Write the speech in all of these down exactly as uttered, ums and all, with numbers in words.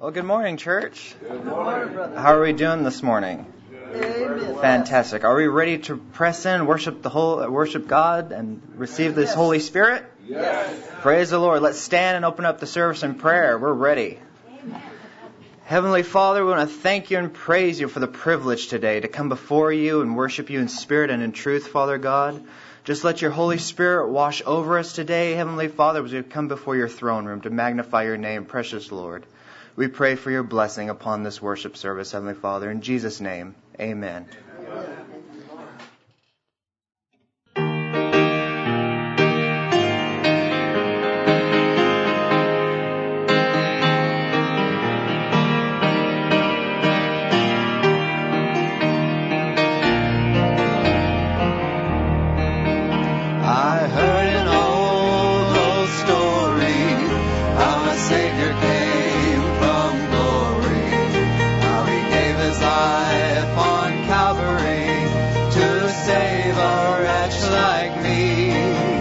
Well, good morning, church. Good morning, brother. How are we doing this morning? Amen. Fantastic. Are we ready to press in, worship the whole, worship God, and receive this Yes. Holy Spirit? Yes. Praise the Lord. Let's stand and open up the service in prayer. We're ready. Heavenly Father, we want to thank you and praise you for the privilege today to come before you and worship you in spirit and in truth, Father God. Just let your Holy Spirit wash over us today, Heavenly Father, as we come before your throne room to magnify your name, precious Lord. We pray for your blessing upon this worship service, Heavenly Father. In Jesus' name, amen. I heard an old, old story how a Savior came from glory, how He gave His life on Calvary to save a wretch like me.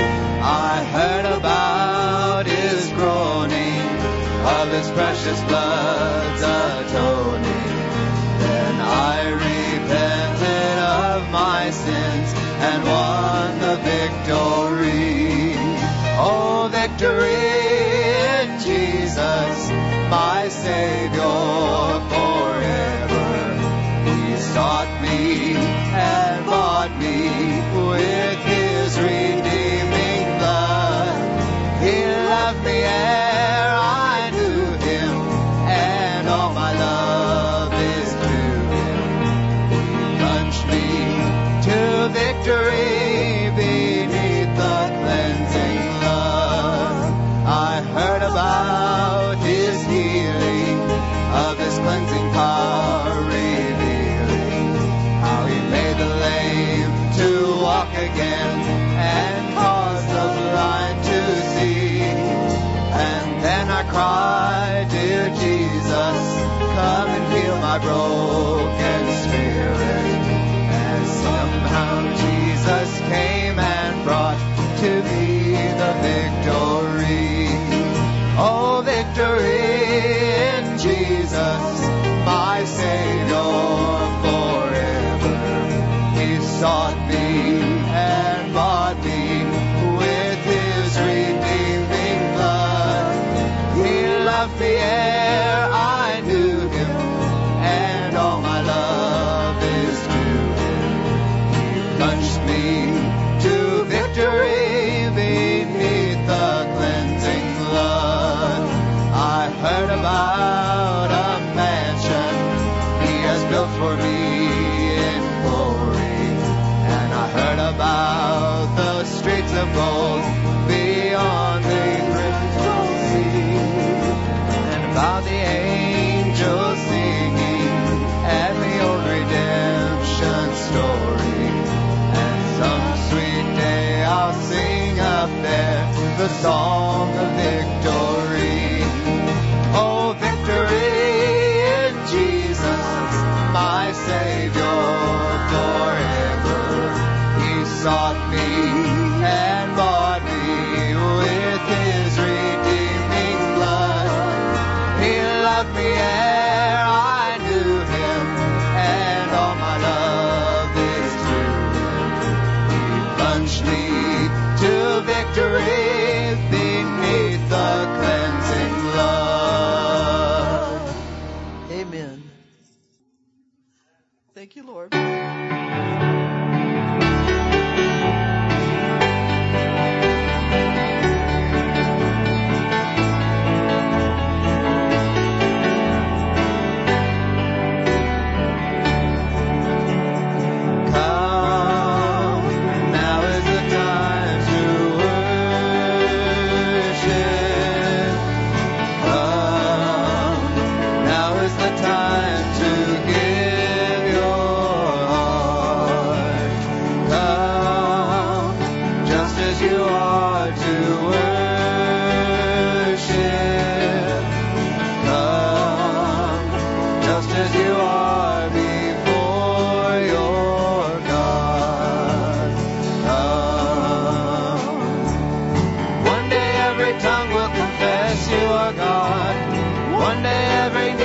I heard about His groaning, of His precious blood's atoning. Then I repented of my sins and won the victory. Oh, victory in Jesus, my Savior forever. He sought me and bought me with His redeeming blood. He loved me ere I knew Him, and all my love is to Him. He plunged me to victory beneath the cleansing love. I heard about His healing, of His cleansing power revealing, how He made the lame to walk again and caused the blind to see. And then I cried, dear Jesus, come and heal my broken spirit. And somehow Jesus came and brought to me the victory. Oh, victory in Jesus, my Savior forever. He sought me and bought me with His redeeming blood. He loved me ere I knew Him, and all my love is to Him. He plunged me to victory beneath the cleansing blood. I heard about a mansion He has built for me in glory, and I heard about the streets of gold beyond the crystal sea, and about the angels singing and the old redemption story. And some sweet day I'll sing up there the song of victory. Oh, victory in Jesus, my Savior forever. He sought me and bought me with His redeeming blood. He loved me ere I knew Him, and all my love is to Him. He plunged me to victory beneath the cleansing blood. Amen. Thank you, Lord. Come, now is the time to worship. Come, now is the time to give your heart. Come, just as you are to worship. Come, just as you are before your God. Come. One day every tongue will confess you are God. One day every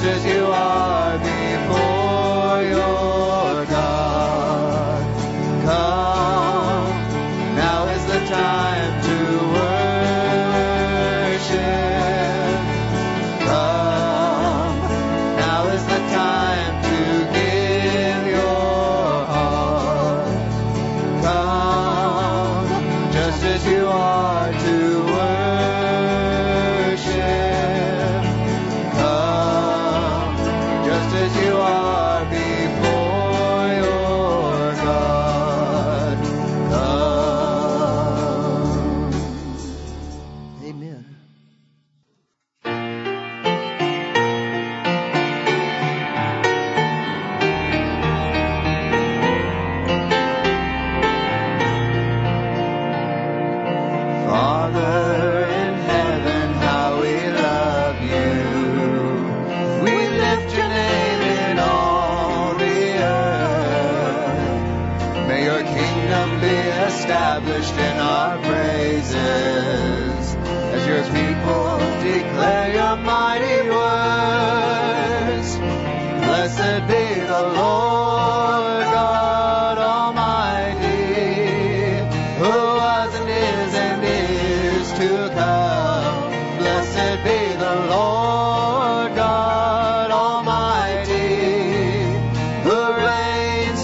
as you are before your God. Come, now is the time to worship. Come, now is the time to give your heart. Come, just as you are to worship. Come, just as you are before your God. Come. Amen. Father in heaven, how we love you. We lift your name in all the earth. May your kingdom be established in our praises as your people declare your mighty words. Blessed be the Lord God Almighty, who was and is and is to come. Blessed be the Lord God Almighty, who reigns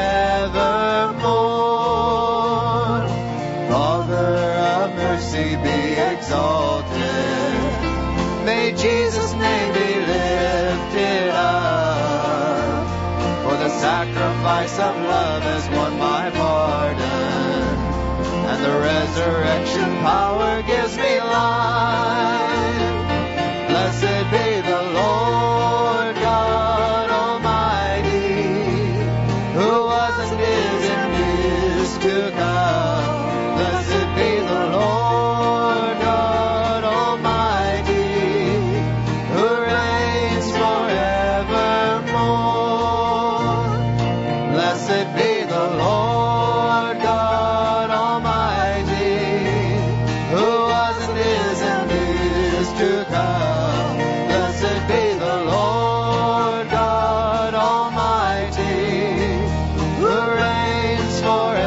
forevermore. Father of mercy, be exalted. May Jesus' name be lifted up. For the sacrifice of love has won my pardon, and the resurrection power gives me life. Blessed be the Lord God Almighty, who was and is and is to come. Blessed be the Lord God Almighty, who reigns forevermore. Blessed be the Lord God Almighty, who was and is and is to come. Blessed be the Lord God Almighty, who reigns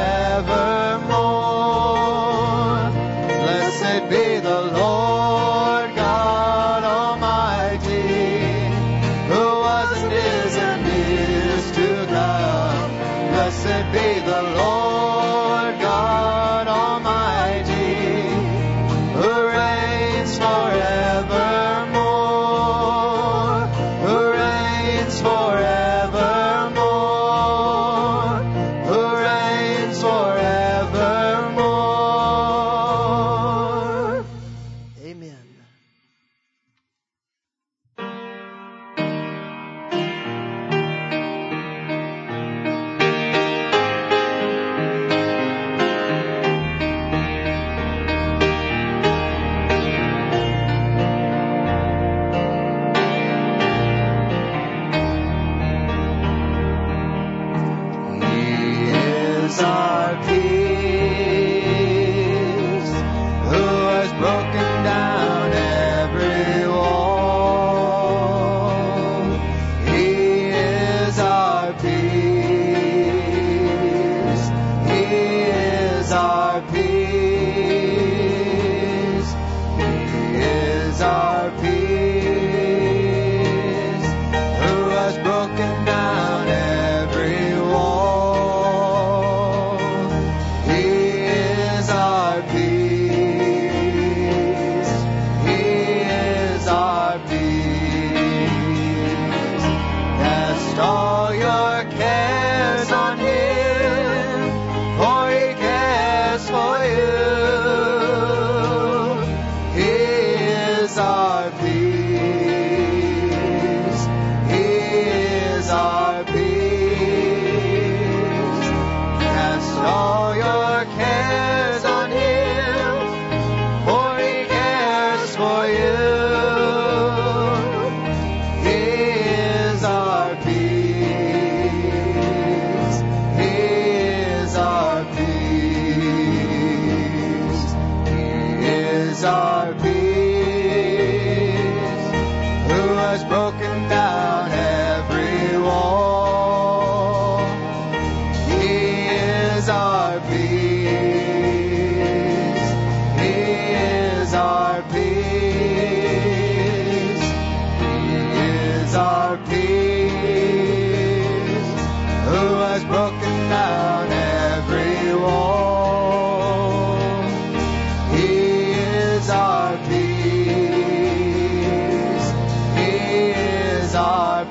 forevermore. Blessed be the Lord God Almighty, who was and is and is to come. Blessed be the Lord God Almighty, who reigns forevermore, who reigns forevermore, who reigns forevermore. Amen. He is our peace, who has broken down every wall. He is our peace. He is our peace. He is our peace, who has broken down every wall. of peace, who has broken down every wall. He is our peace. He is our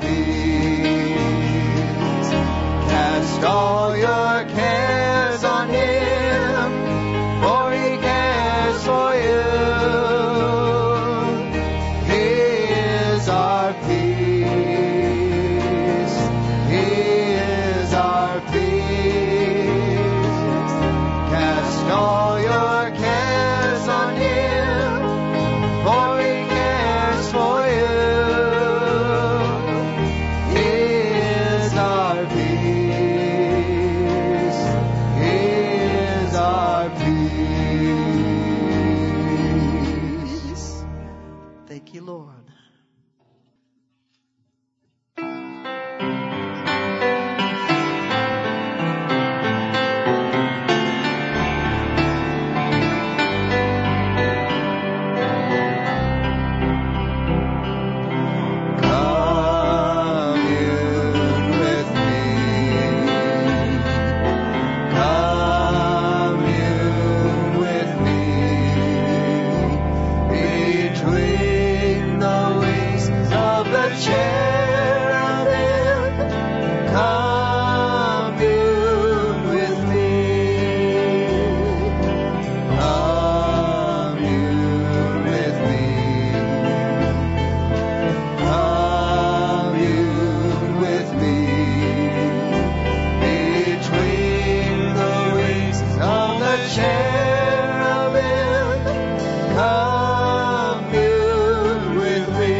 peace. Cast all your cares on Him, for He cares for you. He is our peace. He is our peace. Cast all your cares on Him, for He cares for you. He is our peace. He is our peace. Thank you, Lord. Commune with me. Commune with me. Between the wings of the cherubim, commune with me. Commune with me. Commune with me. Between the wings of the cherubim, commune with me.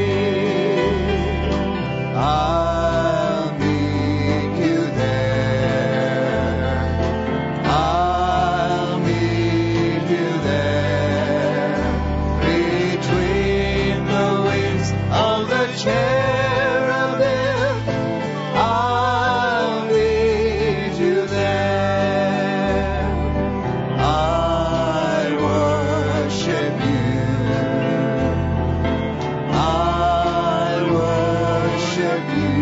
I'll meet you there. I'll meet you there. Between the wings of the cherubim, I'll meet you there. I worship you. I worship you.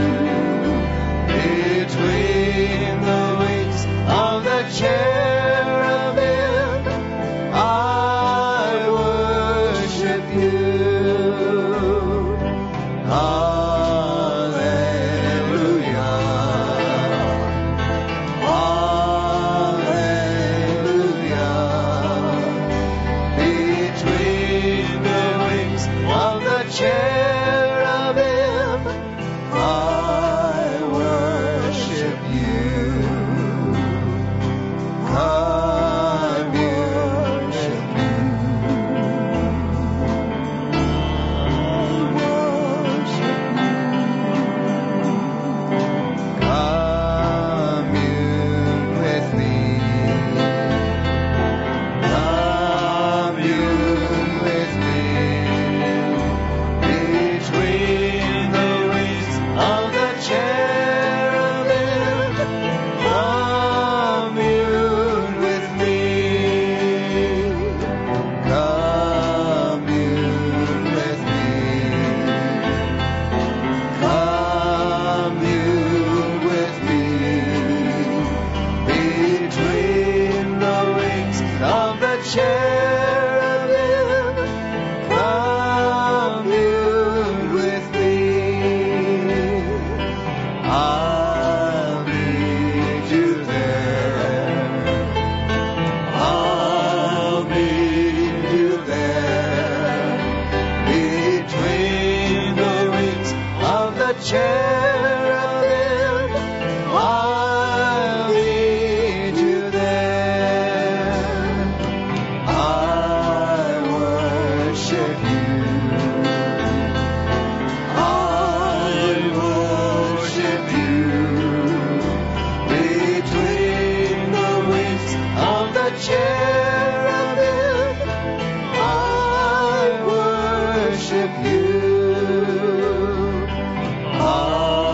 Between the wings of the cherubim, I worship you. Hallelujah. Hallelujah. Between the wings of the cherubim, I worship you. I worship you. Commune with me. Commune with me. Between the wings of the cherubim, commune with me. Commune with me. Commune with me. Between the wings of the cherubim, commune with me. I'll meet you there. I'll meet you there. Between the wings of the cherubim, I'll meet you there. I worship you. I worship you. Between the wings of the cherubim, I worship you. I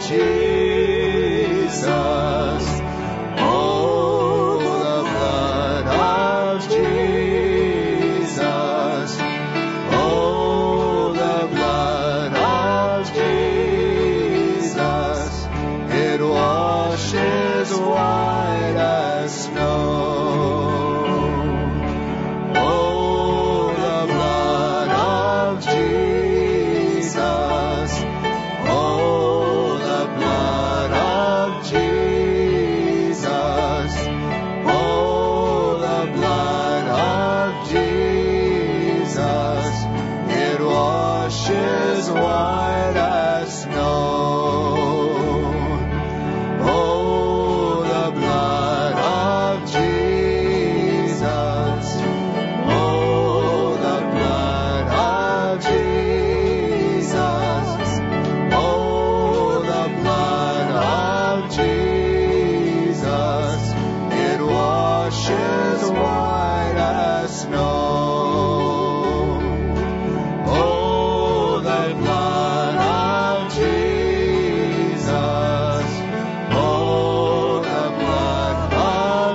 Jesus. Oh, the blood of Jesus. Oh, the blood of Jesus. It washes white as snow. Oh, the blood of Jesus. Oh, the blood of Jesus. Oh, the blood of Jesus. It washes white as snow. Oh, the blood of Jesus. Oh, the blood of Jesus. Oh, the blood of Jesus. It washes white as snow. Oh, the blood of Jesus. Oh, the blood of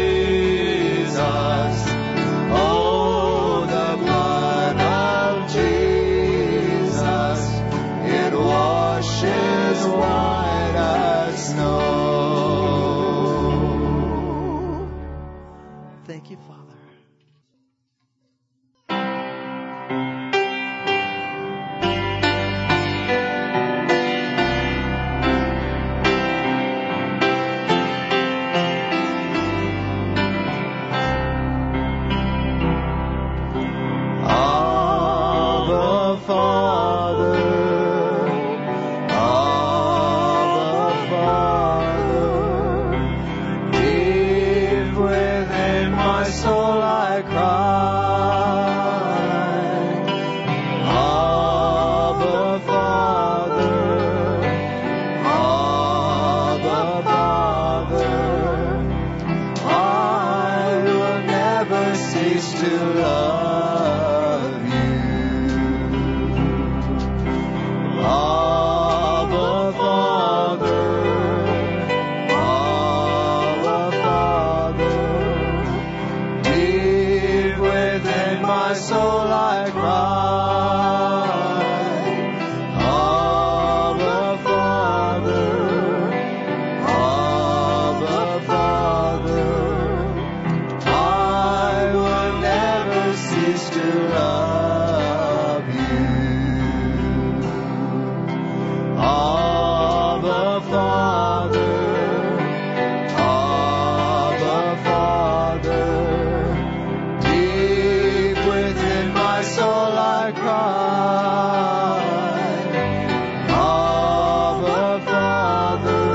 Jesus. Oh, the blood of Jesus. It washes white as snow. Thank you, Father. Abba, Father. Abba, Father. Deep within my soul I cry. Abba, Father. Abba, Father. I will never cease to love you. Abba, Father. Abba, Father. Deep within my soul I cry. Abba, Father. Abba, Father. I will never cease to love you. Abba, Father. Abba, Father. Deep within my soul I cry. Abba, Father.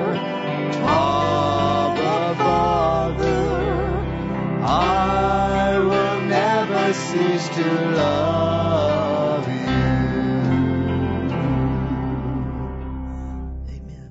Abba, Father. I will never cease to love you. Amen.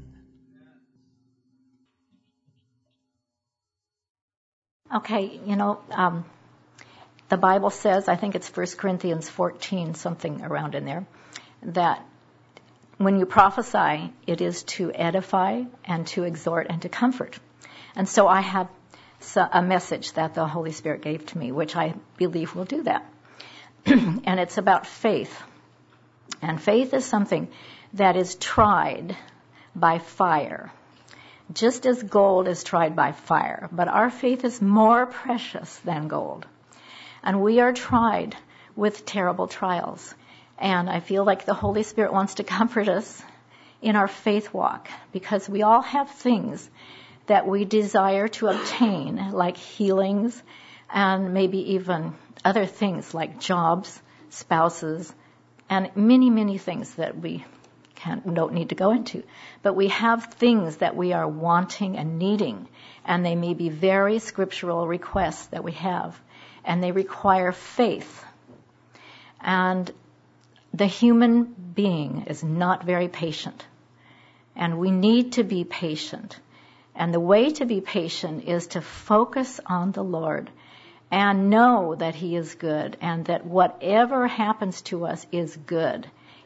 Okay, you know, um, the Bible says, I think it's First Corinthians fourteen, something around in there, that when you prophesy, it is to edify and to exhort and to comfort. And so I have so- a message that the Holy Spirit gave to me, which I believe will do that. And it's about faith. And faith is something that is tried by fire, just as gold is tried by fire. But our faith is more precious than gold. And we are tried with terrible trials. And I feel like the Holy Spirit wants to comfort us in our faith walk, because we all have things that we desire to obtain, like healings and maybe even other things like jobs, spouses, and many, many things that we can't, don't need to go into. But we have things that we are wanting and needing, and they may be very scriptural requests that we have, and they require faith. And the human being is not very patient, and we need to be patient. And the way to be patient is to focus on the Lord and know that He is good, and that whatever happens to us is good.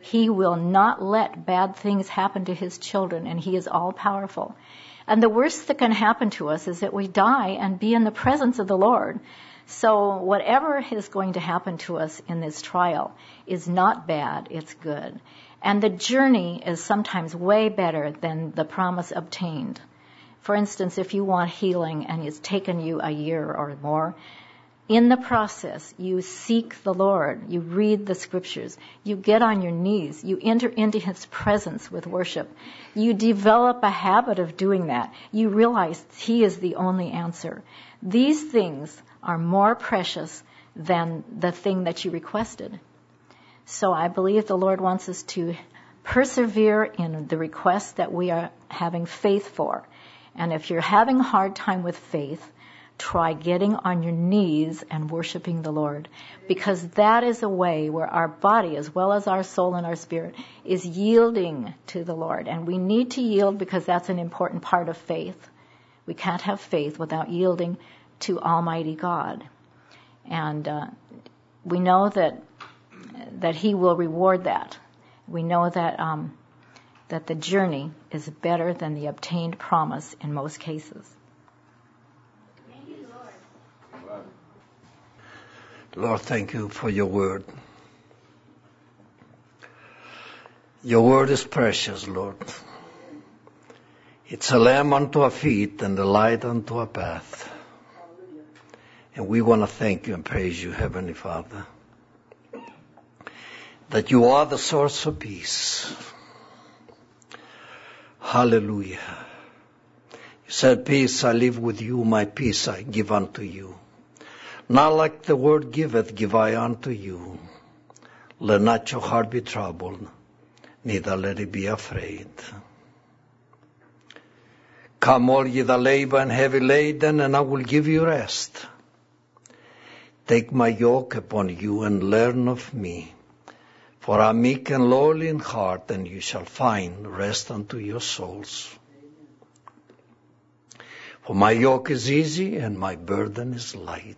He will not let bad things happen to his children, and he is all powerful. And the worst that can happen to us is that we die and be in the presence of the Lord. So whatever is going to happen to us in this trial is not bad, it's good. And the journey is sometimes way better than the promise obtained. For instance, if you want healing and it's taken you a year or more, in the process, you seek the Lord, you read the scriptures, you get on your knees, you enter into his presence with worship. You develop a habit of doing that. You realize he is the only answer. These things are more precious than the thing that you requested. So I believe the Lord wants us to persevere in the request that we are having faith for. And if you're having a hard time with faith, try getting on your knees and worshiping the Lord, because that is a way where our body, as well as our soul and our spirit, is yielding to the Lord. And we need to yield because that's an important part of faith. We can't have faith without yielding to Almighty God. And uh, we know that that he will reward that. We know that um, that the journey is better than the obtained promise in most cases. Lord, thank you for your word. Your word is precious, Lord. It's a lamp unto our feet and a light unto our path. And we want to thank you and praise you, Heavenly Father, that you are the source of peace. Hallelujah. You said, peace I leave with you, my peace I give unto you. Not like the word giveth, give I unto you. Let not your heart be troubled, neither let it be afraid. Come all ye that labor and heavy laden, and I will give you rest. Take my yoke upon you and learn of me. For I am meek and lowly in heart, and you shall find rest unto your souls. For my yoke is easy and my burden is light.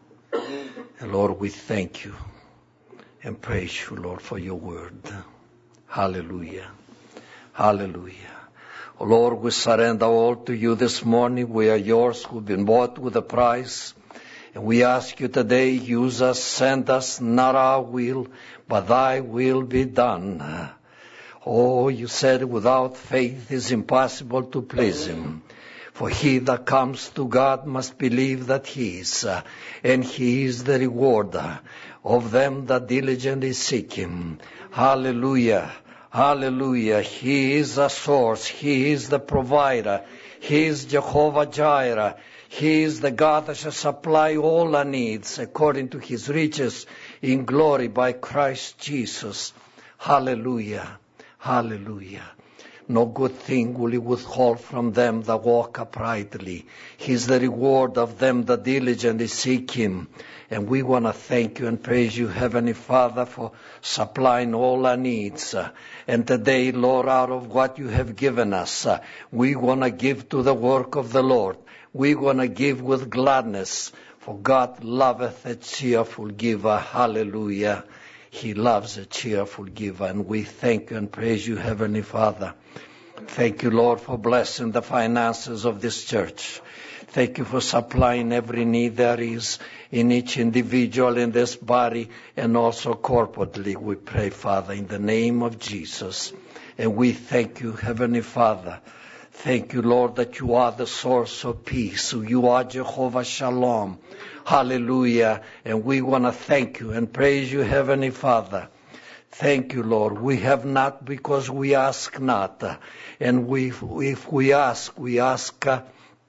And Lord, we thank you and praise you, Lord, for your word. Hallelujah. Hallelujah. Oh, Lord, we surrender all to you this morning. We are yours who've been bought with a price. And we ask you today, use us, send us, not our will, but thy will be done. Oh, you said without faith it is impossible to please him. For he that comes to God must believe that he is, uh, and he is the rewarder of them that diligently seek him. Hallelujah. Hallelujah. He is the source. He is the provider. He is Jehovah Jireh. He is the God that shall supply all our needs according to his riches in glory by Christ Jesus. Hallelujah. Hallelujah. No good thing will he withhold from them that walk uprightly. He is the reward of them that diligently seek him. And we want to thank you and praise you, Heavenly Father, for supplying all our needs. Uh, and today, Lord, out of what you have given us, uh, we want to give to the work of the Lord. We want to give with gladness, for God loveth a cheerful giver. Hallelujah. He loves a cheerful giver, and we thank you and praise you, Heavenly Father. Thank you, Lord, for blessing the finances of this church. Thank you for supplying every need there is in each individual in this body, and also corporately. We pray, Father, in the name of Jesus. And we thank you, Heavenly Father. Thank you, Lord, that you are the source of peace. You are Jehovah Shalom. Hallelujah. And we want to thank you and praise you, Heavenly Father. Thank you, Lord. We have not because we ask not. And we, if we ask, we ask uh,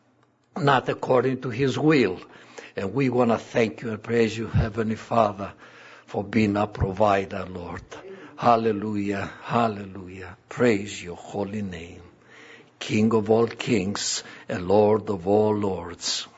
not according to his will. And we want to thank you and praise you, Heavenly Father, for being our provider, Lord. Hallelujah. Hallelujah. Praise your holy name. King of all kings and Lord of all lords.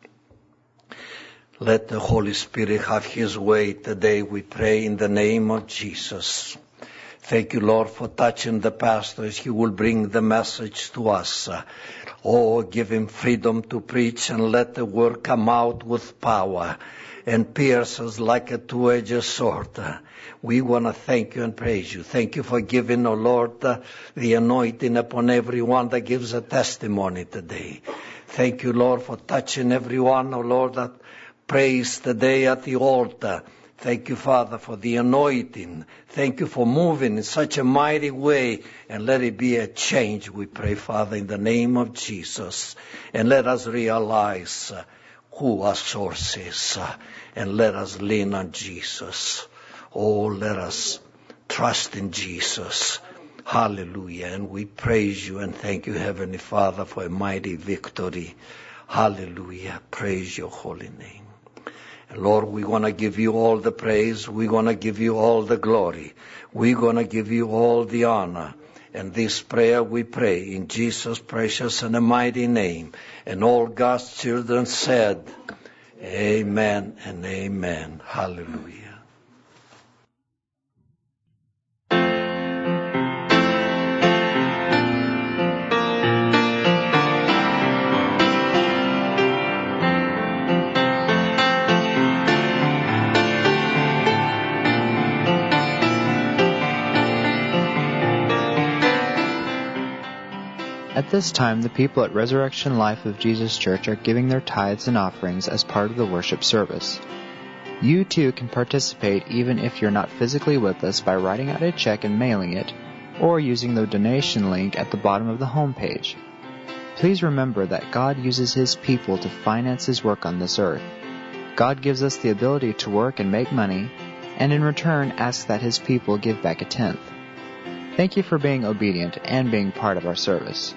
Let the Holy Spirit have his way today, we pray in the name of Jesus. Thank you, Lord, for touching the pastor as he will bring the message to us. Oh, give him freedom to preach and let the word come out with power and pierce us like a two-edged sword. We want to thank you and praise you. Thank you for giving, oh Lord, the anointing upon everyone that gives a testimony today. Thank you, Lord, for touching everyone, oh Lord, that prays today at the altar. Thank you, Father, for the anointing. Thank you for moving in such a mighty way. And let it be a change, we pray, Father, in the name of Jesus. And let us realize uh, who our source is. Uh, and let us lean on Jesus. Oh, let us trust in Jesus. Hallelujah. And we praise you and thank you, Heavenly Father, for a mighty victory. Hallelujah. Praise your holy name. Lord, we're going to give you all the praise. We're going to give you all the glory. We're going to give you all the honor. And this prayer we pray in Jesus' precious and mighty name. And all God's children said, amen and amen. Hallelujah. At this time, the people at Resurrection Life of Jesus Church are giving their tithes and offerings as part of the worship service. You too can participate even if you're not physically with us by writing out a check and mailing it, or using the donation link at the bottom of the homepage. Please remember that God uses His people to finance His work on this earth. God gives us the ability to work and make money, and in return asks that His people give back a tenth. Thank you for being obedient and being part of our service.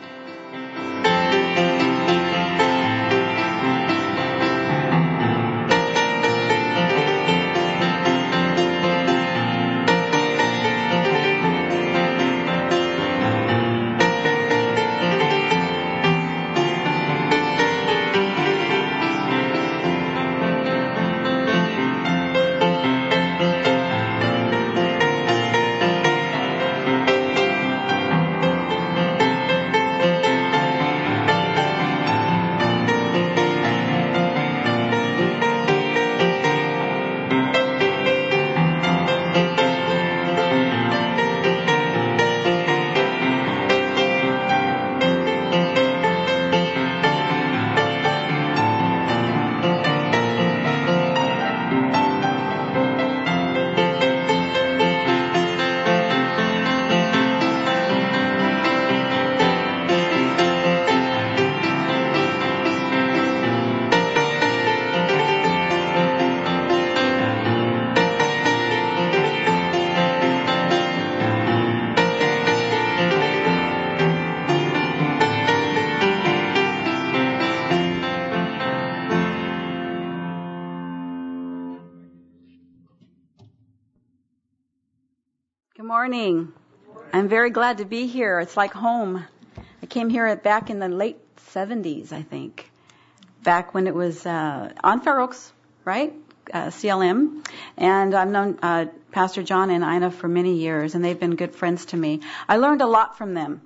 Good morning. I'm very glad to be here. It's like home. I came here back in the late seventies, I think, back when it was uh, on Fair Oaks, right? Uh, C L M. And I've known uh, Pastor John and Ina for many years, and they've been good friends to me. I learned a lot from them.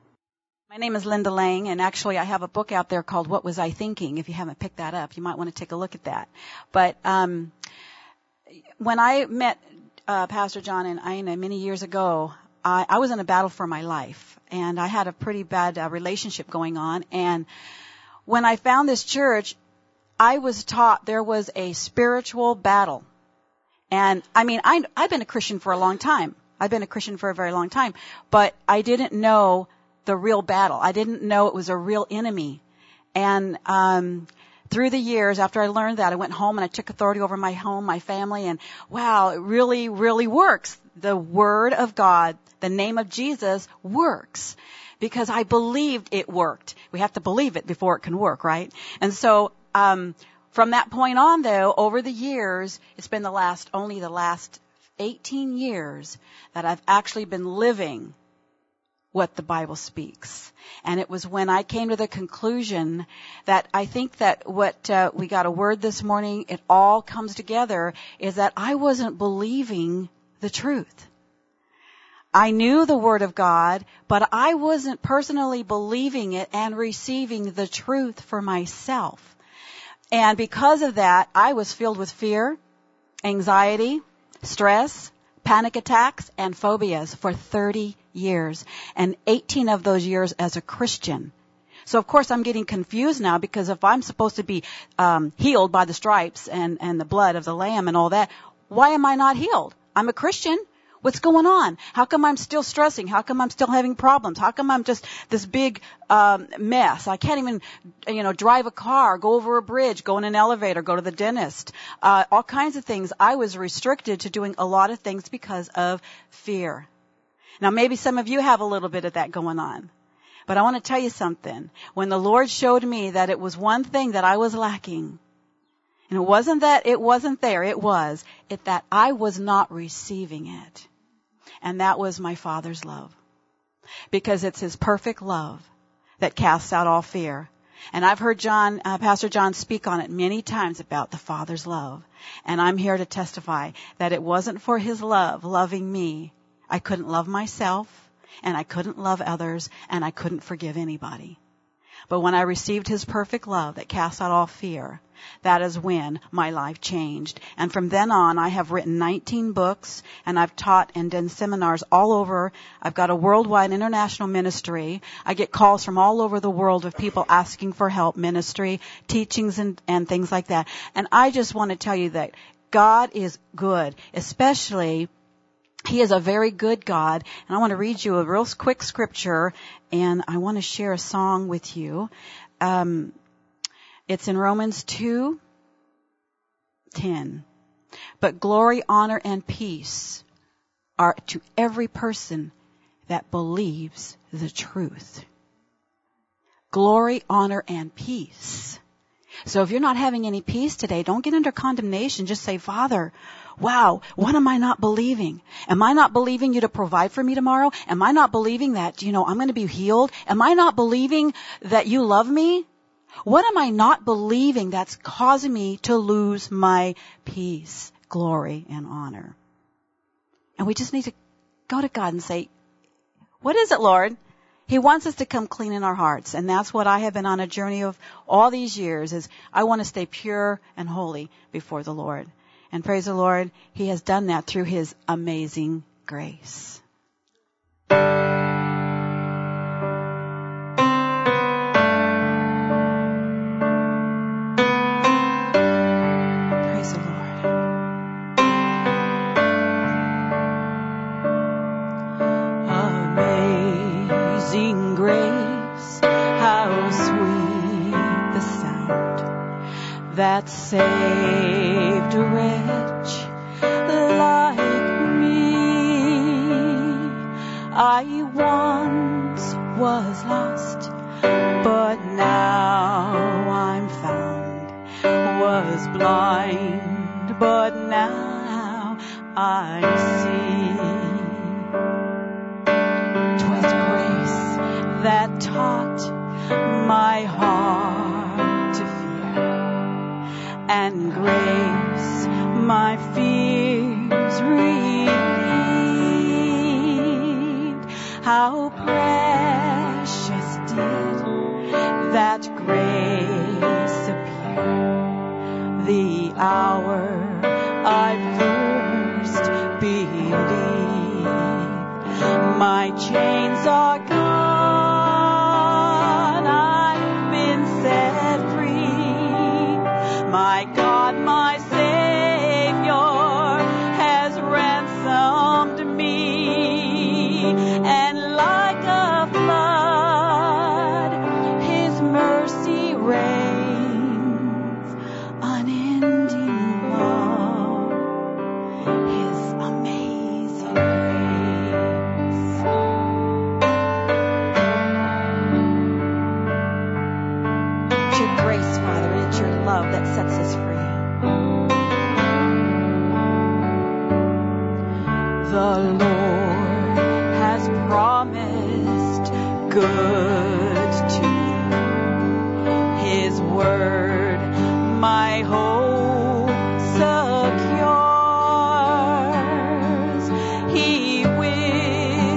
My name is Linda Lang, and actually I have a book out there called What Was I Thinking? If you haven't picked that up, you might want to take a look at that. But um, when I met uh, Pastor John and Ina many years ago, I, I was in a battle for my life, and I had a pretty bad uh, relationship going on. And when I found this church, I was taught there was a spiritual battle. And I mean, I, I've been a Christian for a long time. I've been a Christian for a very long time, but I didn't know the real battle. I didn't know it was a real enemy. And um through the years, after I learned that, I went home and I took authority over my home, my family, and wow, it really, really works. The Word of God, the name of Jesus works because I believed it worked. We have to believe it before it can work, right? And so um from that point on, though, over the years, it's been the last, only the last eighteen years that I've actually been living what the Bible speaks. And it was when I came to the conclusion that I think that what uh, we got a word this morning, it all comes together, is that I wasn't believing the truth. I knew the Word of God, but I wasn't personally believing it and receiving the truth for myself. And because of that, I was filled with fear, anxiety, stress, panic attacks, and phobias for thirty years, and eighteen of those years as a Christian. So, of course, I'm getting confused now, because if I'm supposed to be um, healed by the stripes and, and the blood of the Lamb and all that, why am I not healed? I'm a Christian. What's going on? How come I'm still stressing? How come I'm still having problems? How come I'm just this big um, mess? I can't even, you know, drive a car, go over a bridge, go in an elevator, go to the dentist, uh, all kinds of things. I was restricted to doing a lot of things because of fear. Now, maybe some of you have a little bit of that going on. But I want to tell you something. When the Lord showed me that it was one thing that I was lacking, and it wasn't that it wasn't there, it was it that I was not receiving it. And that was my Father's love. Because it's His perfect love that casts out all fear. And I've heard John, uh, Pastor John speak on it many times about the Father's love. And I'm here to testify that it wasn't for His love loving me. I couldn't love myself, and I couldn't love others, and I couldn't forgive anybody. But when I received His perfect love that casts out all fear, that is when my life changed. And from then on, I have written nineteen books, and I've taught and done seminars all over. I've got a worldwide international ministry. I get calls from all over the world of people asking for help, ministry, teachings, and, and things like that. And I just want to tell you that God is good, especially He is a very good God. And I want to read you a real quick scripture, and I want to share a song with you. Um, it's in Romans two ten. But glory, honor, and peace are to every person that believes the truth. Glory, honor, and peace. So if you're not having any peace today, don't get under condemnation. Just say, Father, wow, what am I not believing? Am I not believing you to provide for me tomorrow? Am I not believing that, you know, I'm going to be healed? Am I not believing that you love me? What am I not believing that's causing me to lose my peace, glory, and honor? And we just need to go to God and say, what is it, Lord? He wants us to come clean in our hearts. And that's what I have been on a journey of all these years, is I want to stay pure and holy before the Lord. And praise the Lord, He has done that through His amazing grace. Praise the Lord. Amazing grace, how sweet the sound that saved a wretch like me. I once was lost, but now I'm found. Was blind, but now I see. 'Twas grace that taught my heart to fear, and grace my fears relieved. How precious did that grace appear the hour I first believed. My chains are gone, I've been set free. My God, my Savior has ransomed me, and like a flood, His mercy reigns, unending love, His amazing grace. It's your grace, Father, and it's your love that sets us free. The Lord has promised good to me. His word my hope secures. He will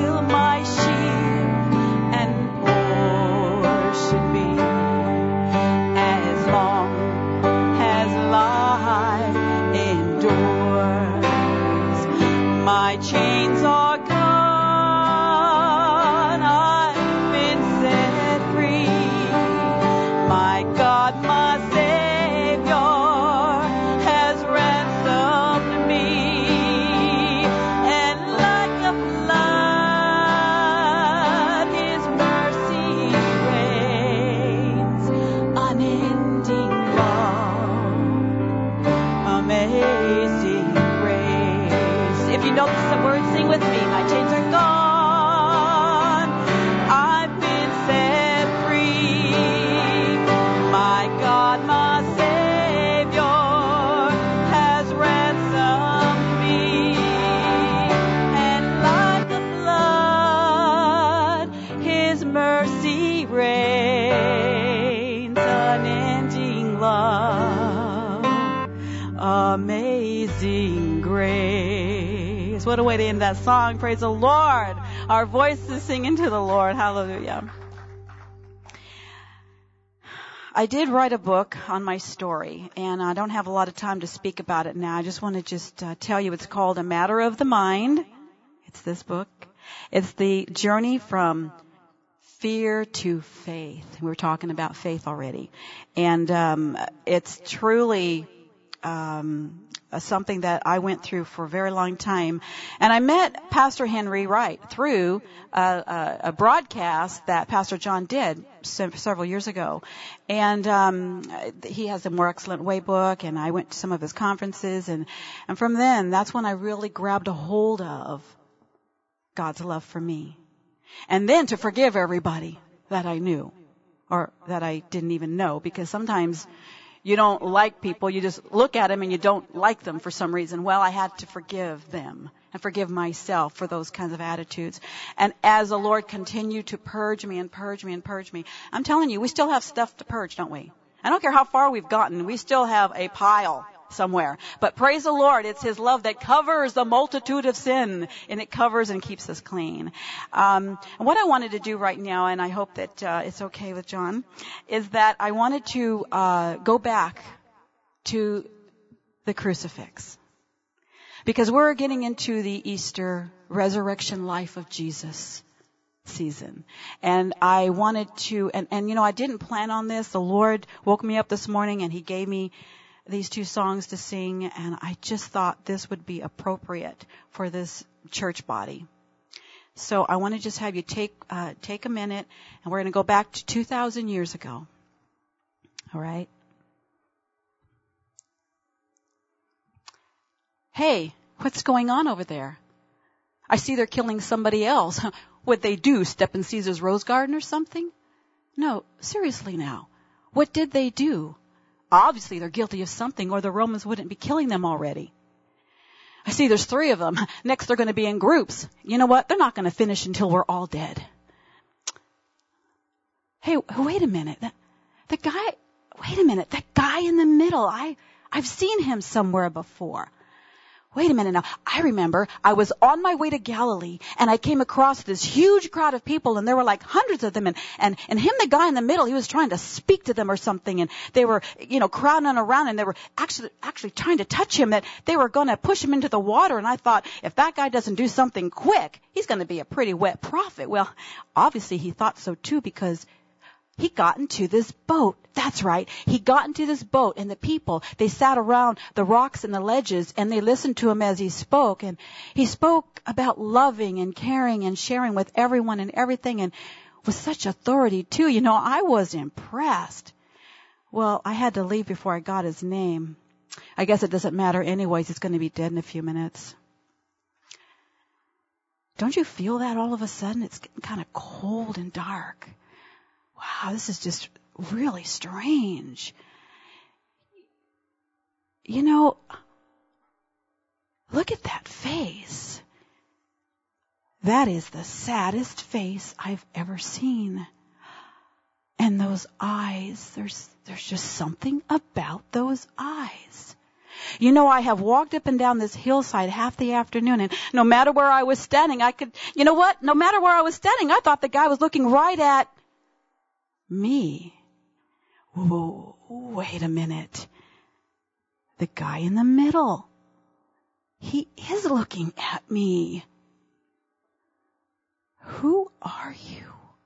Amazing grace. What a way to end that song. Praise the Lord. Our voices singing to the Lord. Hallelujah. I did write a book on my story, and I don't have a lot of time to speak about it now. I just want to just uh, tell you it's called A Matter of the Mind. It's this book. It's the journey from fear to faith. We were talking about faith already. And um, it's truly um, something that I went through for a very long time. And I met Pastor Henry Wright through a, a, a broadcast that Pastor John did several years ago. And um, he has a More Excellent Way book, and I went to some of his conferences. And, and from then, that's when I really grabbed a hold of God's love for me. And then to forgive everybody that I knew or that I didn't even know, because sometimes you don't like people. You just look at them and you don't like them for some reason. Well, I had to forgive them and forgive myself for those kinds of attitudes. And as the Lord continued to purge me and purge me and purge me, I'm telling you, we still have stuff to purge, don't we? I don't care how far we've gotten. We still have a pile somewhere. But praise the Lord, it's His love that covers the multitude of sin, and it covers and keeps us clean. Um, and what I wanted to do right now, and I hope that uh, it's okay with John, is that I wanted to uh, go back to the crucifix. Because we're getting into the Easter resurrection life of Jesus season. And I wanted to, and, and you know, I didn't plan on this. The Lord woke me up this morning and He gave me these two songs to sing, and I just thought this would be appropriate for this church body. So I want to just have you take uh, take a minute, and we're going to go back to two thousand years ago. All right? Hey, what's going on over there? I see they're killing somebody else. What'd they do, step in Caesar's rose garden or something? No, seriously now. What did they do? Obviously, they're guilty of something, or the Romans wouldn't be killing them already. I see there's three of them. Next, they're going to be in groups. You know what? They're not going to finish until we're all dead. Hey, wait a minute. The, the guy, wait a minute. That guy in the middle, I, I've seen him somewhere before. Wait a minute now. I remember I was on my way to Galilee, and I came across this huge crowd of people, and there were like hundreds of them, and, and, and him, the guy in the middle, he was trying to speak to them or something, and they were, you know, crowding around, and they were actually, actually trying to touch him, that they were going to push him into the water, and I thought, if that guy doesn't do something quick, he's going to be a pretty wet prophet. Well, obviously he thought so too, because he got into this boat. That's right. He got into this boat, and the people, they sat around the rocks and the ledges, and they listened to him as he spoke. And he spoke about loving and caring and sharing with everyone and everything, and with such authority too. You know, I was impressed. Well, I had to leave before I got his name. I guess it doesn't matter anyways. He's going to be dead in a few minutes. Don't you feel that all of a sudden? It's getting kind of cold and dark. Wow, this is just really strange. You know, look at that face. That is the saddest face I've ever seen. And those eyes, there's there's just something about those eyes. You know, I have walked up and down this hillside half the afternoon, and no matter where I was standing, I could, you know what? No matter where I was standing, I thought the guy was looking right at me. Whoa, wait a minute. The guy in the middle, he is looking at me. Who are you?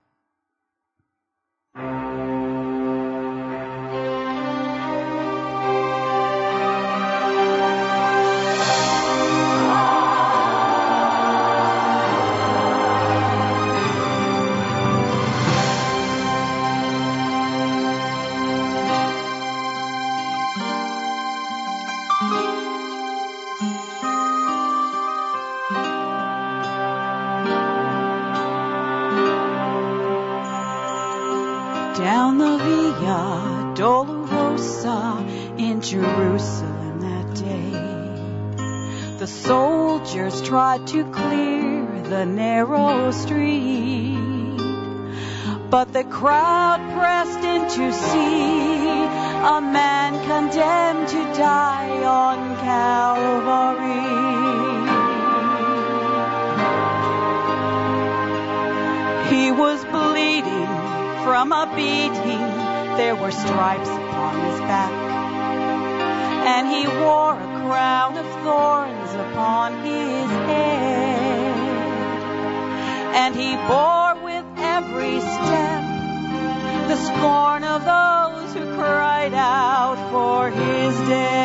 Down the Via Dolorosa in Jerusalem that day, the soldiers tried to clear the narrow street, but the crowd pressed in to see a man condemned to die on Calvary. He was bleeding from a beating. There were stripes upon his back. And he wore a crown of thorns upon his head. And he bore with every step the scorn of those who cried out for his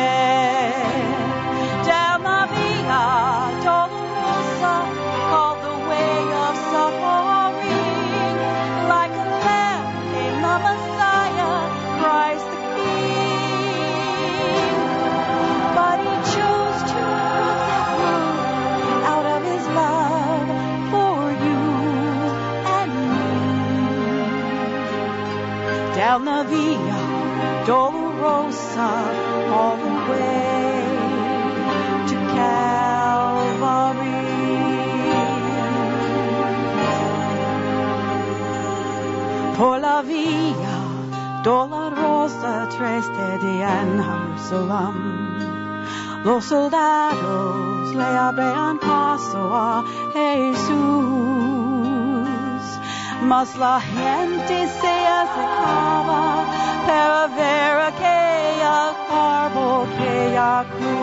death. Down la Via Dolorosa, called the way of suffering, like a lamb came the Messiah, Christ the King. But he chose to put that road out of his love for you and me. Down la Via Dolorosa, all the way to Calvary. Por la Via Dolorosa, triste de en Jerusalén, los soldados le abrían paso a Jesús, mas la gente se acercaba para ver aquella árbol, aquella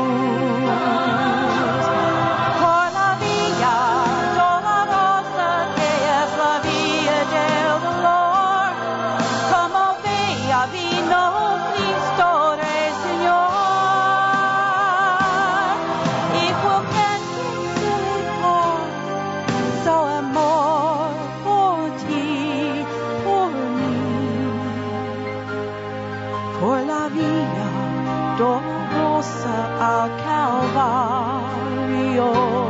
cruz. Por la Via Dolorosa, que es la vía del dolor, como veía vino Cristo Rey Señor. Y por quien se le dio su amor por ti, por mí. Por la Via Dolorosa al Calvario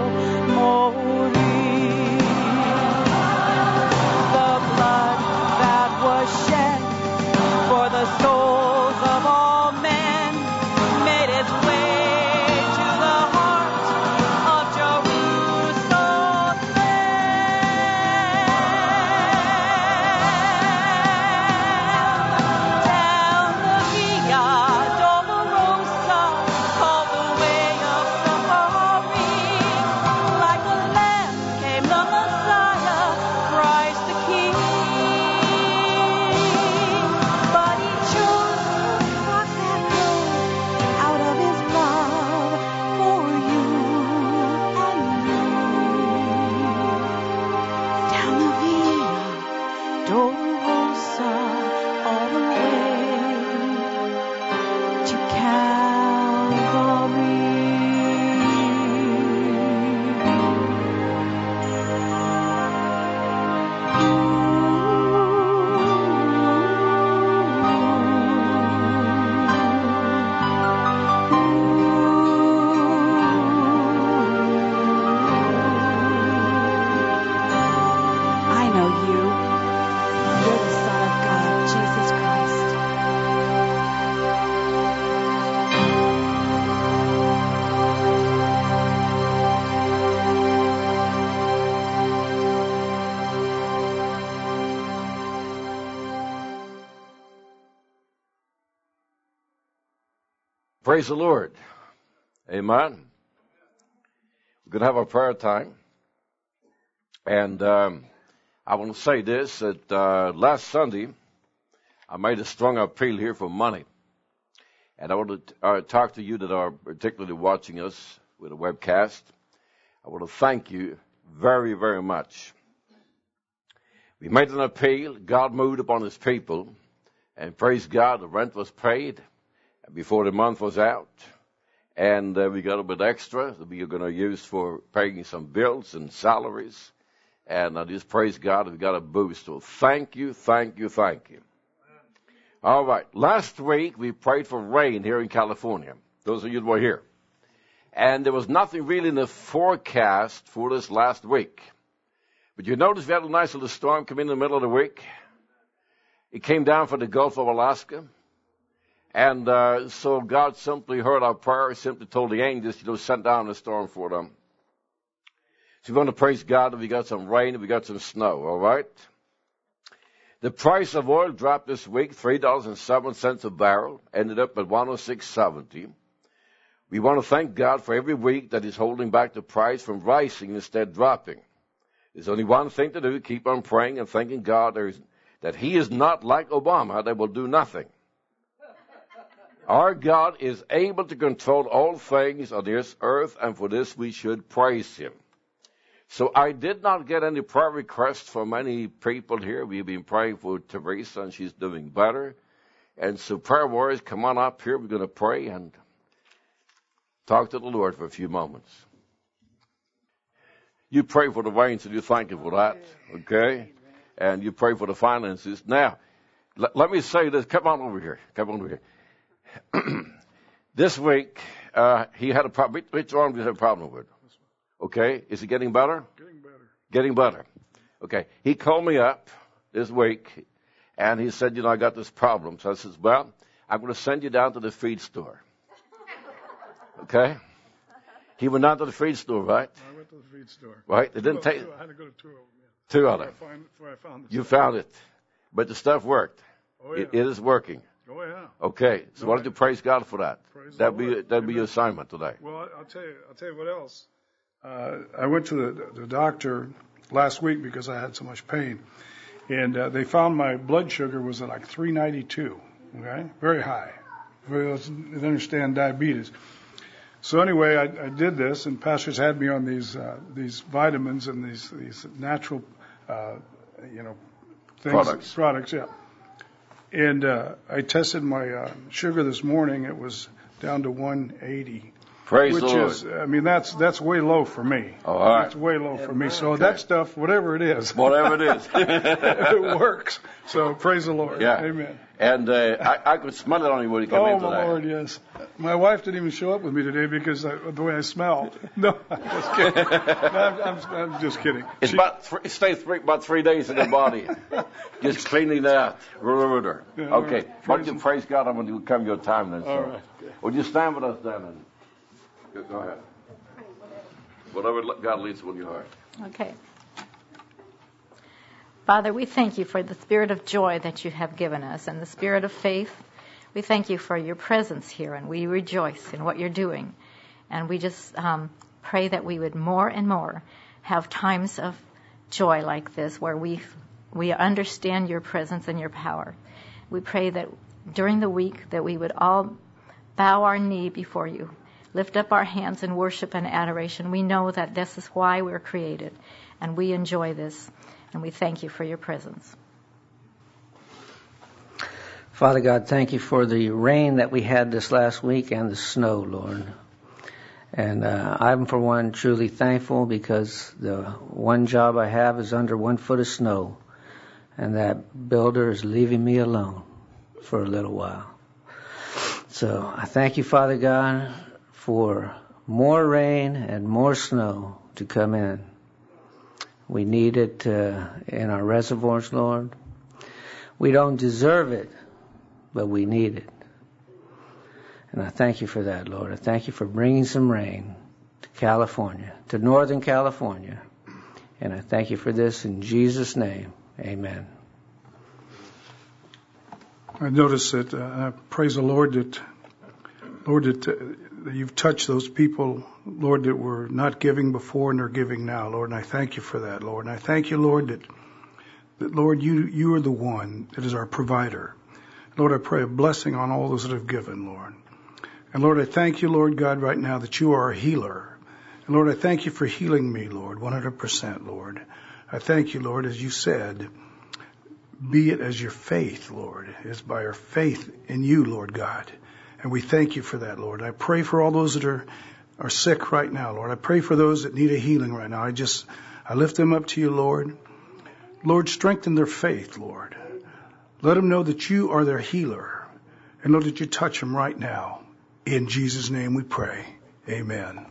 morir. The blood that was shed for the souls of all men made its way to the heart of Jerusalem. Down the Via Dolorosa, called the way of suffering, like a lamb came the Messiah, Christ the King. But he chose to walk that road out of his love for you and me. Down the Via Dolorosa, all the way to Calvary. I know you. You're the Son of God, Jesus Christ. Praise the Lord. Amen. We're going to have our prayer time. And um, I want to say this, that uh, last Sunday, I made a strong appeal here for money. And I want to uh, talk to you that are particularly watching us with a webcast. I want to thank you very, very much. We made an appeal. God moved upon his people. And praise God, the rent was paid before the month was out. And uh, we got a bit extra that we are going to use for paying some bills and salaries. And I just praise God we got a boost. So thank you, thank you, thank you. All right. Last week we prayed for rain here in California. Those of you that were here. And there was nothing really in the forecast for this last week. But you notice we had a nice little storm come in the middle of the week. It came down from the Gulf of Alaska. And uh, so God simply heard our prayer, simply told the angels, you know, send down a storm for them. So we want to praise God that we got some rain and we got some snow, all right? The price of oil dropped this week, three dollars and seven cents a barrel, ended up at one oh six seventy. We want to thank God for every week that He's holding back the price from rising instead of dropping. There's only one thing to do, keep on praying and thanking God there's, that He is not like Obama that will do nothing. Our God is able to control all things on this earth, and for this we should praise Him. So I did not get any prayer requests from many people here. We've been praying for Teresa, and she's doing better. And so prayer warriors, come on up here. We're going to pray and talk to the Lord for a few moments. You pray for the rains, and you thank Him for that, okay? And you pray for the finances. Now, l- let me say this. Come on over here. Come on over here. This week, uh, he had a problem. Which arm did he have a problem with? Okay. Is he getting better? Getting better. Getting better. Okay. He called me up this week, and he said, you know, I got this problem. So I said, well, I'm going to send you down to the feed store. Okay? He went down to the feed store, right? I went to the feed store. Right? It didn't Two, take... two, I had to go to two of them. Yeah. Two of them. Before I, find, before I found You stuff. found it. But the stuff worked. Oh, yeah. It, it is working. Oh, yeah. Okay. So No, why don't you praise God for that? Praise That'd the be Lord. that'd be Amen. your assignment today. Well, I- I'll tell you. I'll tell you what else. Uh, I went to the, the doctor last week because I had so much pain, and uh, they found my blood sugar was at like three ninety-two. Okay, very high. Everybody else doesn't understand diabetes. So anyway, I, I did this, and pastors had me on these uh, these vitamins and these these natural, uh, you know, things, Products. Products, yeah. And uh, I tested my uh, sugar this morning. It was down to one eighty. Praise Which the Lord. is, I mean, that's that's way low for me. All right. That's way low for me. So Okay. that stuff, whatever it is, Whatever it is. it works. So praise the Lord. Yeah. Amen. And uh, I, I could smell it on you when you came Oh, in today. my Lord, yes. My wife didn't even show up with me today because I, of the way I smell. No, I'm just kidding. No, I'm, I'm, I'm just kidding. It's She- about three, it stays three, about three days in the body. Just cleaning that. Yeah, all Okay. right. Why don't you praise God? I'm going to come your time then. All So. right. Would you stand with us then? And go, go ahead. Whatever God leads with your heart. Okay. Father, we thank you for the spirit of joy that you have given us and the spirit of faith. We thank you for your presence here, and we rejoice in what you're doing. And we just um, pray that we would more and more have times of joy like this where we we understand your presence and your power. We pray that during the week that we would all bow our knee before you, lift up our hands in worship and adoration. We know that this is why we're created, and we enjoy this. And we thank you for your presence. Father God, thank you for the rain that we had this last week and the snow, Lord. And uh, I'm, for one, truly thankful because the one job I have is under one foot of snow, and that builder is leaving me alone for a little while. So I thank you, Father God, for more rain and more snow to come in. We need it uh, in our reservoirs, Lord. We don't deserve it, but we need it. And I thank you for that, Lord. I thank you for bringing some rain to California, to Northern California. And I thank you for this in Jesus' name. Amen. I notice that, uh, I praise the Lord that, Lord, that, uh, that you've touched those people, Lord, that were not giving before and are giving now, Lord. And I thank you for that, Lord. And I thank you, Lord, that, that Lord, you, you are the one that is our provider. Lord, I pray a blessing on all those that have given, Lord. And Lord, I thank you, Lord God, right now that you are a healer. And Lord, I thank you for healing me, Lord, one hundred percent, Lord. I thank you, Lord, as you said, be it as your faith, Lord. It's by our faith in you, Lord God. And we thank you for that, Lord. I pray for all those that are, are sick right now, Lord. I pray for those that need a healing right now. I just, I lift them up to you, Lord. Lord, strengthen their faith, Lord. Let them know that you are their healer. And Lord, that you touch them right now. In Jesus' name we pray. Amen.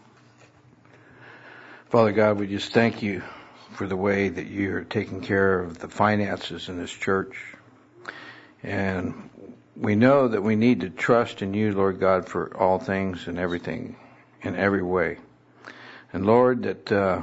Father God, we just thank you for the way that you're taking care of the finances in this church. And we know that we need to trust in you, Lord God, for all things and everything, in every way. And Lord, that uh,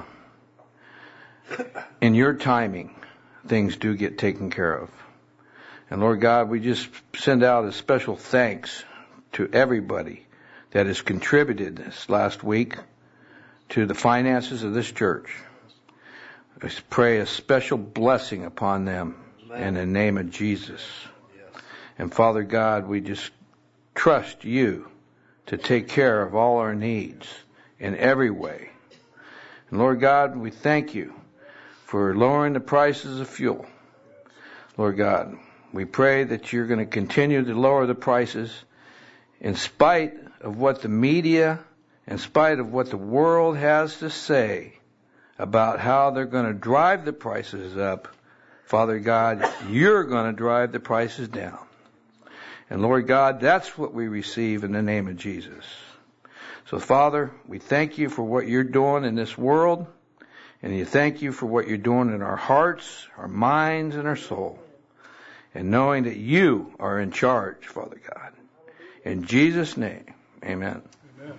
in your timing, things do get taken care of. And Lord God, we just send out a special thanks to everybody that has contributed this last week to the finances of this church. I pray a special blessing upon them in the name of Jesus. And Father God, we just trust you to take care of all our needs in every way. And Lord God, we thank you for lowering the prices of fuel. Lord God, we pray that you're going to continue to lower the prices in spite of what the media, in spite of what the world has to say about how they're going to drive the prices up. Father God, you're going to drive the prices down. And Lord God, that's what we receive in the name of Jesus. So Father, we thank you for what you're doing in this world, and you thank you for what you're doing in our hearts, our minds, and our soul. And knowing that you are in charge, Father God. In Jesus' name, amen. Amen.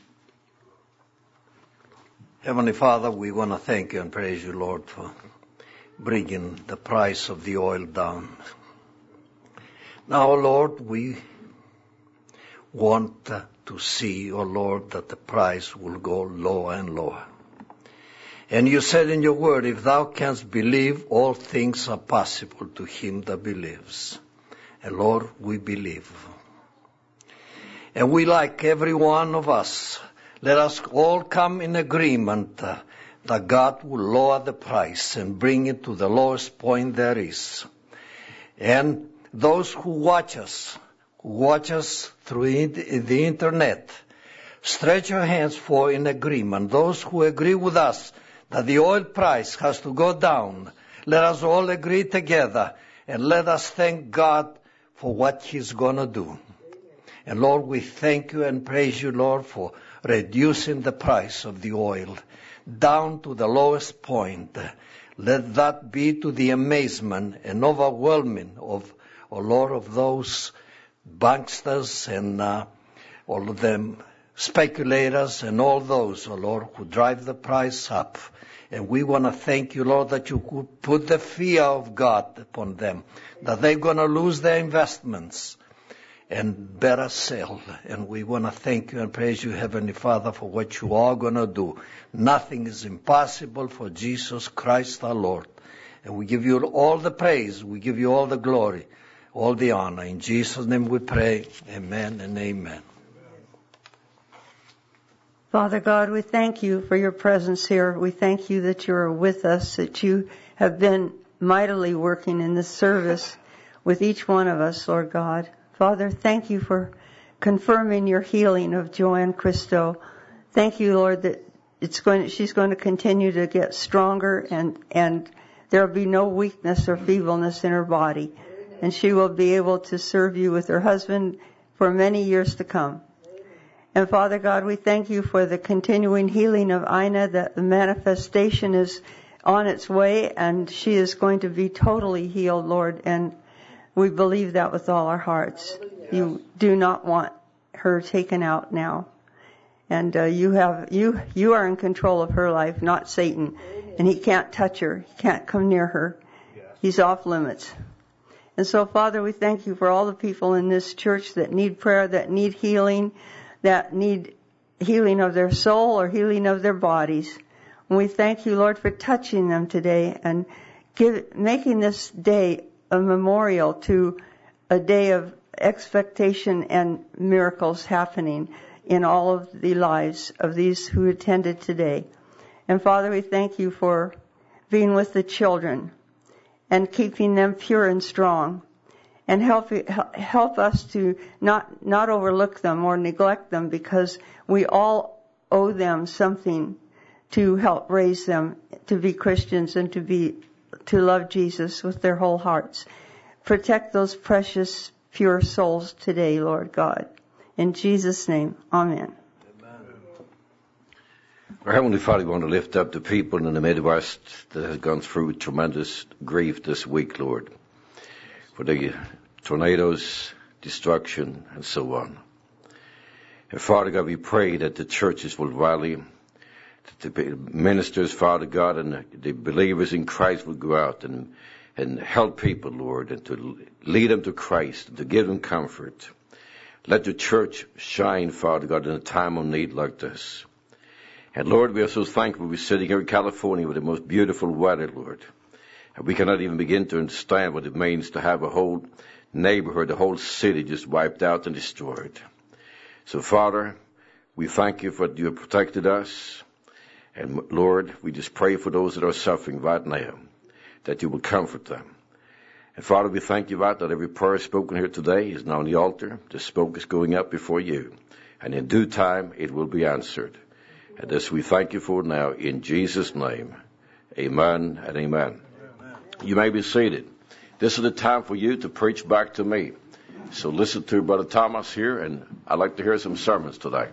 Heavenly Father, we want to thank you and praise you, Lord, for bringing the price of the oil down. Now, Lord, we want to see, oh Lord, that the price will go lower and lower. And you said in your word, if thou canst believe, all things are possible to him that believes. And Lord, we believe. And we, like every one of us, let us all come in agreement uh, that God will lower the price and bring it to the lowest point there is. And those who watch us, who watch us through the internet, stretch your hands for in agreement. Those who agree with us that the oil price has to go down, let us all agree together and let us thank God for what he's going to do. And Lord, we thank you and praise you, Lord, for reducing the price of the oil down to the lowest point. Let that be to the amazement and overwhelming of, oh Lord, of those banksters and uh, all of them speculators and all those, oh Lord, who drive the price up. And we want to thank you, Lord, that you could put the fear of God upon them, that they're going to lose their investments and better sell. And we want to thank you and praise you, Heavenly Father, for what you are going to do. Nothing is impossible for Jesus Christ our Lord. And we give you all the praise, we give you all the glory, all the honor. In Jesus' name we pray, amen and amen. Father God, we thank you for your presence here. We thank you that you're with us, that you have been mightily working in this service with each one of us, Lord God. Father, thank you for confirming your healing of Joanne Christo. Thank you, Lord, that it's going, she's going to continue to get stronger and, and there will be no weakness or feebleness in her body. And she will be able to serve you with her husband for many years to come. And Father God, we thank you for the continuing healing of Ina, that the manifestation is on its way and she is going to be totally healed, Lord. And we believe that with all our hearts. You do not want her taken out now. And uh, you have you you are in control of her life, not Satan. And he can't touch her. He can't come near her. He's off limits. And so, Father, we thank you for all the people in this church that need prayer, that need healing, that need healing of their soul or healing of their bodies. And we thank you, Lord, for touching them today and give, making this day a memorial to a day of expectation and miracles happening in all of the lives of these who attended today. And Father, we thank you for being with the children and keeping them pure and strong. And help help us to not not overlook them or neglect them, because we all owe them something to help raise them to be Christians and to be to love Jesus with their whole hearts. Protect those precious, pure souls today, Lord God. In Jesus' name, amen. Our Heavenly Father, we want to lift up the people in the Midwest that have gone through tremendous grief this week, Lord, for the tornadoes, destruction, and so on. And Father God, we pray that the churches will rally, that the ministers, Father God, and the believers in Christ will go out and, and help people, Lord, and to lead them to Christ, and to give them comfort. Let your church shine, Father God, in a time of need like this. And Lord, we are so thankful we're sitting here in California with the most beautiful weather, Lord. And we cannot even begin to understand what it means to have a whole neighborhood, a whole city just wiped out and destroyed. So, Father, we thank you for that you have protected us. And Lord, we just pray for those that are suffering right now, that you will comfort them. And Father, we thank you that, that every prayer spoken here today is now on the altar. The smoke is going up before you. And in due time, it will be answered. And this we thank you for now in Jesus' name. Amen and amen. Amen. You may be seated. This is the time for you to preach back to me. So listen to Brother Thomas here, and I'd like to hear some sermons today.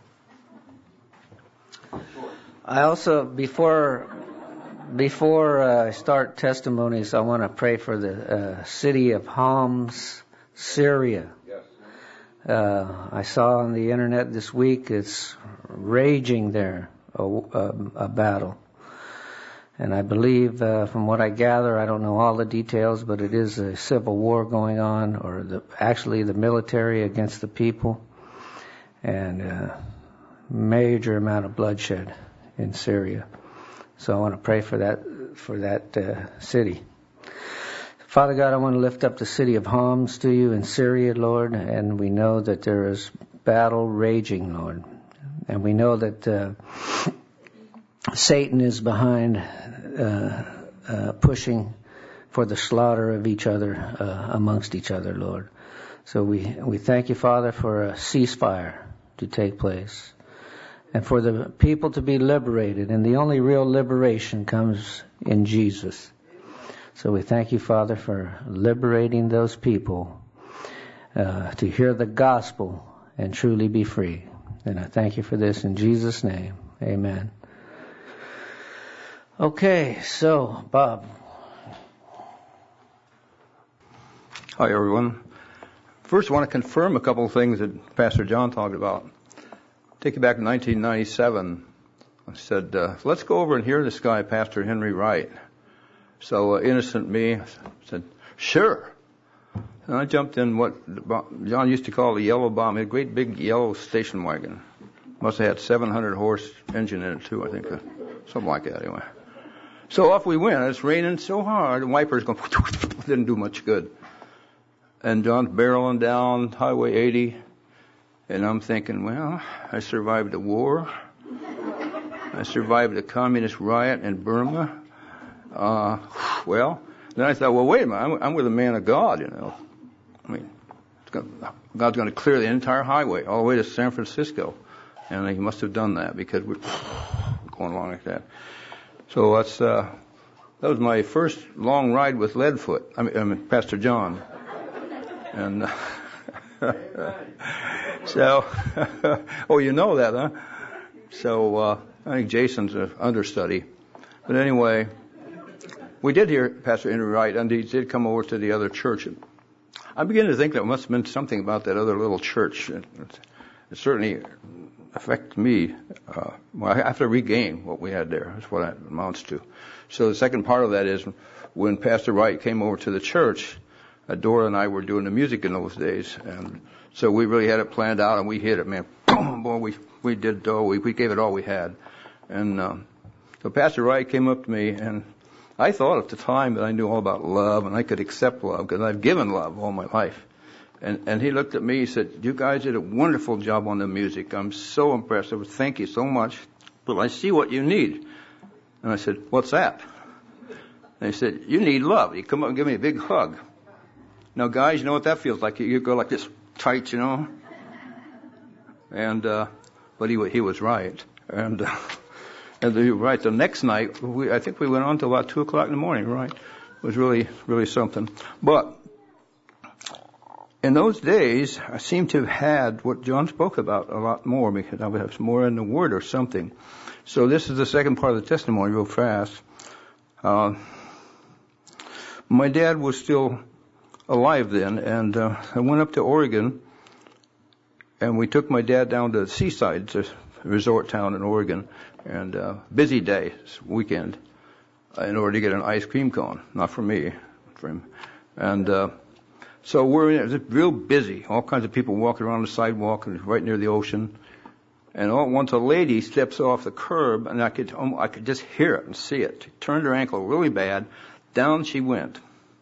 I also, before before uh, I start testimonies, I want to pray for the uh, city of Homs, Syria. Uh, I saw on the internet this week it's raging there, a, a, a battle. And I believe, uh, from what I gather, I don't know all the details, but it is a civil war going on, or the, actually the military against the people, and a major amount of bloodshed in Syria. So I want to pray for that for that uh, city. Father God, I want to lift up the city of Homs to you in Syria, Lord, and we know that there is battle raging, Lord. And we know that uh, Satan is behind uh, uh, pushing for the slaughter of each other, uh, amongst each other, Lord. So we, we thank you, Father, for a ceasefire to take place, and for the people to be liberated. And the only real liberation comes in Jesus. So we thank you, Father, for liberating those people uh, to hear the gospel and truly be free. And I thank you for this in Jesus' name. Amen. Okay, so, Bob. Hi, everyone. First, I want to confirm a couple of things that Pastor John talked about. Take you back to nineteen ninety-seven. I said, uh, let's go over and hear this guy, Pastor Henry Wright. So uh, innocent me said, sure. And I jumped in what John used to call the yellow bomb, a great big yellow station wagon. Must have had seven hundred horse engine in it too, I think. Uh, something like that anyway. So off we went. It's raining so hard, the wipers going, didn't do much good. And John's barreling down Highway eighty. And I'm thinking, well, I survived the war. I survived the communist riot in Burma. Uh, well, then I thought, well, wait a minute, I'm, I'm with a man of God, you know. I mean, it's gonna, God's going to clear the entire highway all the way to San Francisco. And he must have done that because we're going along like that. So that's, uh, that was my first long ride with Leadfoot. I mean, I mean Pastor John. And, uh, so, oh, you know that, huh? So, uh, I think Jason's an understudy. But anyway, we did hear Pastor Henry Wright, and he did come over to the other church. I begin to think that must have been something about that other little church. It, it certainly affected me. Uh, well, I have to regain what we had there. That's what it amounts to. So the second part of that is when Pastor Wright came over to the church, uh, Dora and I were doing the music in those days, and so we really had it planned out, and we hit it, man. Boy, we we did. Oh, we we gave it all we had, and um, so Pastor Wright came up to me, and I thought at the time that I knew all about love and I could accept love because I've given love all my life. And and he looked at me, he said, you guys did a wonderful job on the music. I'm so impressed. I said, thank you so much. But I see what you need. And I said, what's that? And he said, you need love. You come up and give me a big hug. Now, guys, you know what that feels like? You go like this tight, you know. And, uh, but he, he was right. And, uh, And the, right, the next night, we, I think we went on till about two o'clock in the morning, right? It was really, really something. But in those days, I seem to have had what John spoke about a lot more because I would have more in the Word or something. So this is the second part of the testimony real fast. Uh, my dad was still alive then, and uh, I went up to Oregon, and we took my dad down to the Seaside, it's a resort town in Oregon, and uh, busy day, this weekend, uh, in order to get an ice cream cone. Not for me, for him. And uh, So we're in it. It's real busy. All kinds of people walking around the sidewalk and right near the ocean. And all at once a lady steps off the curb, and I could um, I could just hear it and see it. She turned her ankle really bad. Down she went.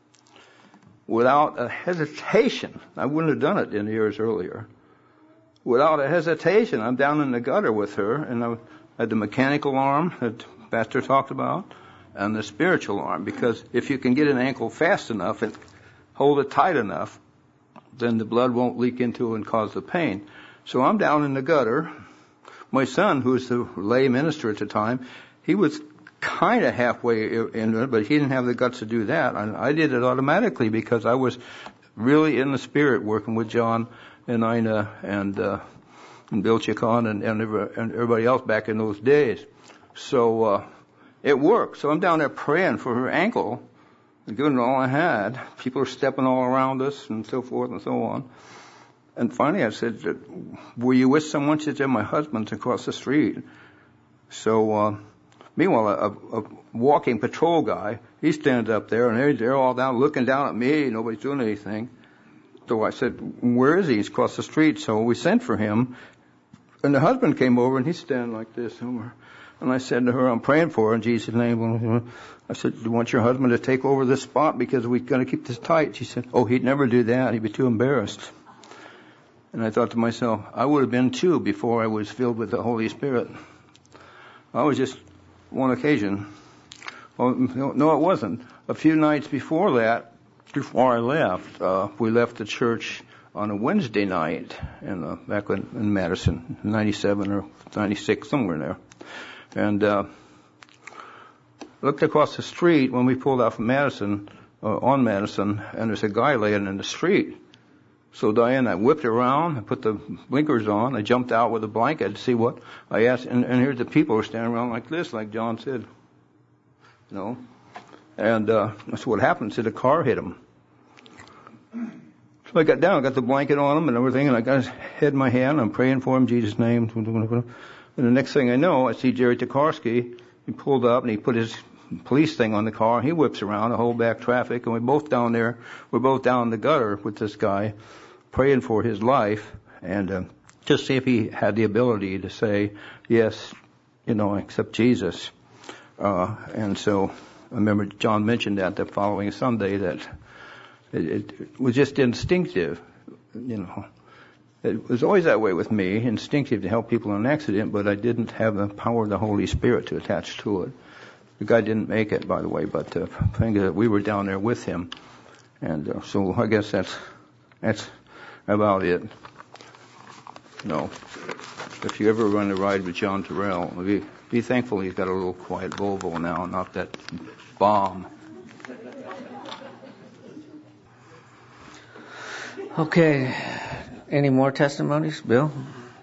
Without a hesitation. I wouldn't have done it in years earlier. Without a hesitation, I'm down in the gutter with her, and I had the mechanical arm that Pastor talked about, and the spiritual arm. Because if you can get an ankle fast enough and hold it tight enough, then the blood won't leak into it and cause the pain. So I'm down in the gutter. My son, who was the lay minister at the time, he was kind of halfway into it, but he didn't have the guts to do that. And I did it automatically because I was really in the spirit working with John and Ina and, uh, and Bill Chacon and, and, and everybody else back in those days. So, uh, it worked. So I'm down there praying for her ankle and giving it all I had. People are stepping all around us and so forth and so on. And finally I said, were you with someone? She said, my husband's across the street. So, uh, meanwhile, a, a walking patrol guy, he stands up there and they're, they're all down looking down at me. Nobody's doing anything. So I said, where is he? He's across the street. So we sent for him. And the husband came over and he's standing like this. And I said to her, I'm praying for her in Jesus' name. I said, do you want your husband to take over this spot because we're going to keep this tight? She said, oh, he'd never do that. He'd be too embarrassed. And I thought to myself, I would have been too before I was filled with the Holy Spirit. I was just one occasion. Well, no, it wasn't. A few nights before that, before I left, uh, we left the church on a Wednesday night in, uh, back in, in Madison, ninety-seven or ninety-six, somewhere in there. And uh, looked across the street when we pulled out from Madison, uh, on Madison, and there's a guy laying in the street. So Diane, I whipped around, I put the blinkers on, I jumped out with a blanket to see what I asked, and, and here's the people who are standing around like this, like John said, you know. And uh, that's what happened. So the car hit him. So I got down, I got the blanket on him and everything, and I got his head in my hand. I'm praying for him, Jesus' name. And the next thing I know, I see Jerry Tokarski. He pulled up and he put his police thing on the car. He whips around to hold back traffic, and we're both down there. We're both down in the gutter with this guy, praying for his life, and uh, just see if he had the ability to say, yes, you know, accept Jesus. Uh, and so I remember John mentioned that the following Sunday that it, it was just instinctive, you know. It was always that way with me, instinctive to help people in an accident, but I didn't have the power of the Holy Spirit to attach to it. The guy didn't make it, by the way, but uh, I think that we were down there with him. And uh, so I guess that's that's about it. No. If you ever run a ride with John Terrell, be, be thankful he's got a little quiet Volvo now, not that bomb. Okay. Any more testimonies, Bill?